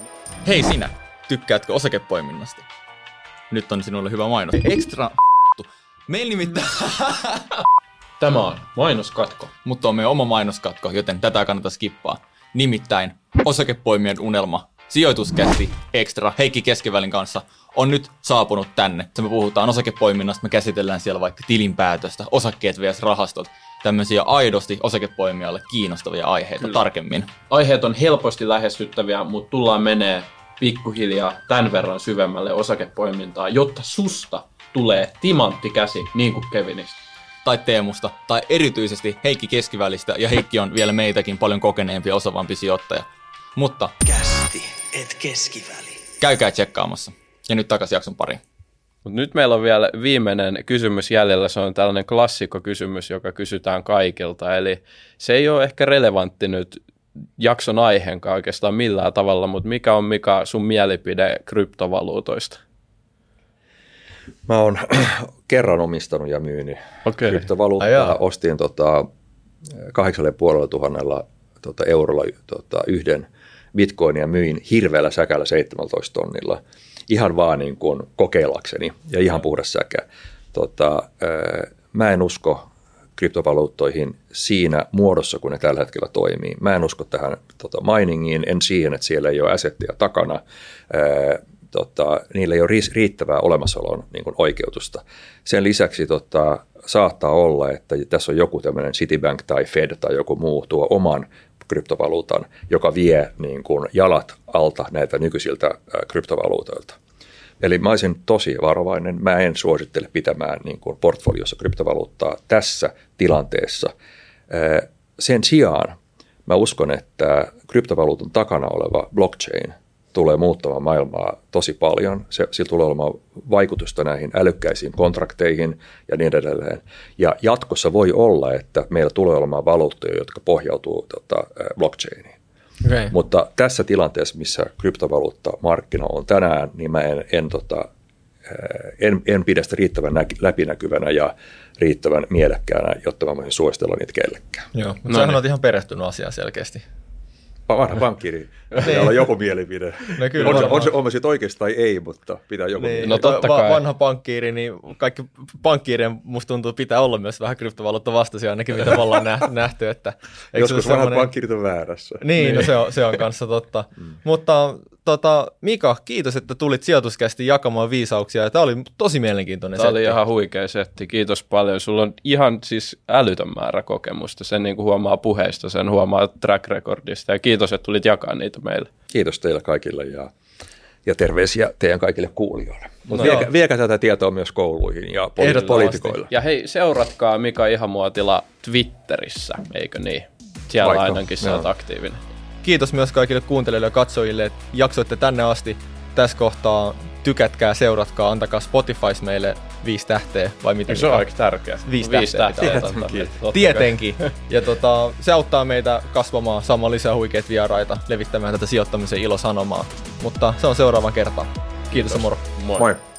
Hei sinä, tykkäätkö osakepoiminnasta? Nyt on sinulle hyvä mainos. Extra Meillä nimittäin... Tämä on mainoskatko. Mutta on meidän oma mainoskatko, joten tätä kannattaa skippaa. Nimittäin osakepoimien unelma, sijoituskästi Extra Heikki Keskivälin kanssa on nyt saapunut tänne. Me puhutaan osakepoiminnasta, me käsitellään siellä vaikka tilinpäätöstä, osakkeet vs. rahastot. Tämmöisiä aidosti osakepoimijalle kiinnostavia aiheita Kyllä. tarkemmin. Aiheet on helposti lähestyttäviä, mutta tullaan menee pikkuhiljaa tämän verran syvemmälle osakepoimintaa, jotta susta tulee timantti käsi, niin kuin Kevinistä. Tai Teemusta, tai erityisesti Heikki Keskivälistä, ja Heikki on vielä meitäkin paljon kokeneempi ja osaavampi sijoittaja. Mutta Kästi et Keskiväli. Käykää tsekkaamassa. Ja nyt takaisin jakson pariin. Mut nyt meillä on vielä viimeinen kysymys jäljellä. Se on tällainen klassikkokysymys, joka kysytään kaikilta. Eli se ei ole ehkä relevantti nyt jakson aiheenkaan oikeastaan millään tavalla, mutta mikä on Mika sun mielipide kryptovaluutoista? Mä oon kerran omistanut ja myynyt okay. kryptovaluuttaa. Ostin tota kahdeksan ja puolella tuhannella tota eurolla tota yhden bitcoinia, myin hirveällä säkällä seitsemäntoista tonnilla. Ihan vaan niin kuin kokeilakseni ja ihan puhdas säkä. Tota, mä en usko kryptovaluuttoihin siinä muodossa, kun ne tällä hetkellä toimii. Mä en usko tähän tota, miningiin, en siihen, että siellä ei ole assetteja takana. Ää, tota, niillä ei ole riittävää olemassaolon niin kuin oikeutusta. Sen lisäksi tota, saattaa olla, että tässä on joku tämmöinen Citibank tai Fed tai joku muu tuo oman kryptovaluutan, joka vie niin kuin jalat alta näitä nykyisiltä ää, kryptovaluutoilta. Eli mä olisin tosi varovainen. Mä en suosittele pitämään niin kuin portfoliossa kryptovaluuttaa tässä tilanteessa. sen sijaan mä uskon, että kryptovaluutan takana oleva blockchain tulee muuttamaan maailmaa tosi paljon. Se, sillä tulee olemaan vaikutusta näihin älykkäisiin kontrakteihin ja niin edelleen. Ja jatkossa voi olla, että meillä tulee olemaan valuuttoja, jotka pohjautuu tota, blockchainiin. Okay. Mutta tässä tilanteessa, missä kryptovaluuttamarkkina on tänään, niin mä en, en, tota, en, en pidä sitä riittävän nä- läpinäkyvänä ja riittävän mielekkäänä, jotta mä voisin suositella niitä kellekään. Joo, mutta no, sähän niin. olet ihan perehtynyt asiaan selkeästi. Vanha pankkiiri. Pitää olla joku mielipide. No kyllä, on, se, on se on se sitten oikeasti tai ei, mutta pitää joku niin, mielipide. No totta kai. Vanha pankkiiri, niin kaikki pankkiirien musta tuntuu pitää olla myös vähän kryptovaluutta vastaisia, ainakin mitä me ollaan nähty. Että, joskus vanhat semmoinen... pankkiirit on väärässä. Niin, niin. No se on, se on kanssa totta. Mm. Mutta tota, Mika, kiitos, että tulit Sijoituskästiin jakamaan viisauksia. Tämä oli tosi mielenkiintoinen Tämä setti. oli ihan huikea setti. Kiitos paljon. Sulla on ihan siis älytön määrä kokemusta. Sen niin kuin huomaa puheista, sen huomaa track recordista. Ja kiitos, että tulit jakamaan niitä meille. Kiitos teille kaikille ja, ja terveisiä teidän kaikille kuulijoille. Mutta no viekää, viekää tätä tietoa myös kouluihin ja poli- poliitikoille. Ja hei, seuratkaa Mika Ihamuotila Twitterissä, eikö niin? Siellä Vaikka, ainakin sä oot aktiivinen. Kiitos myös kaikille kuuntelijoille ja katsojille, että jaksoitte tänne asti. Tässä kohtaa tykätkää, seuratkaa, antakaa Spotifys meille viisi tähteä, vai miten? Se on aika tärkeää. Viisi, viisi tähteä. Tietenkin. Tietenkin. Ja tota, se auttaa meitä kasvamaan, saamaan lisää huikeita vieraita, levittämään tätä sijoittamisen ilosanomaa. Mutta se on seuraavan kertaan. Kiitos, Kiitos. ja moro. Moi. Moi.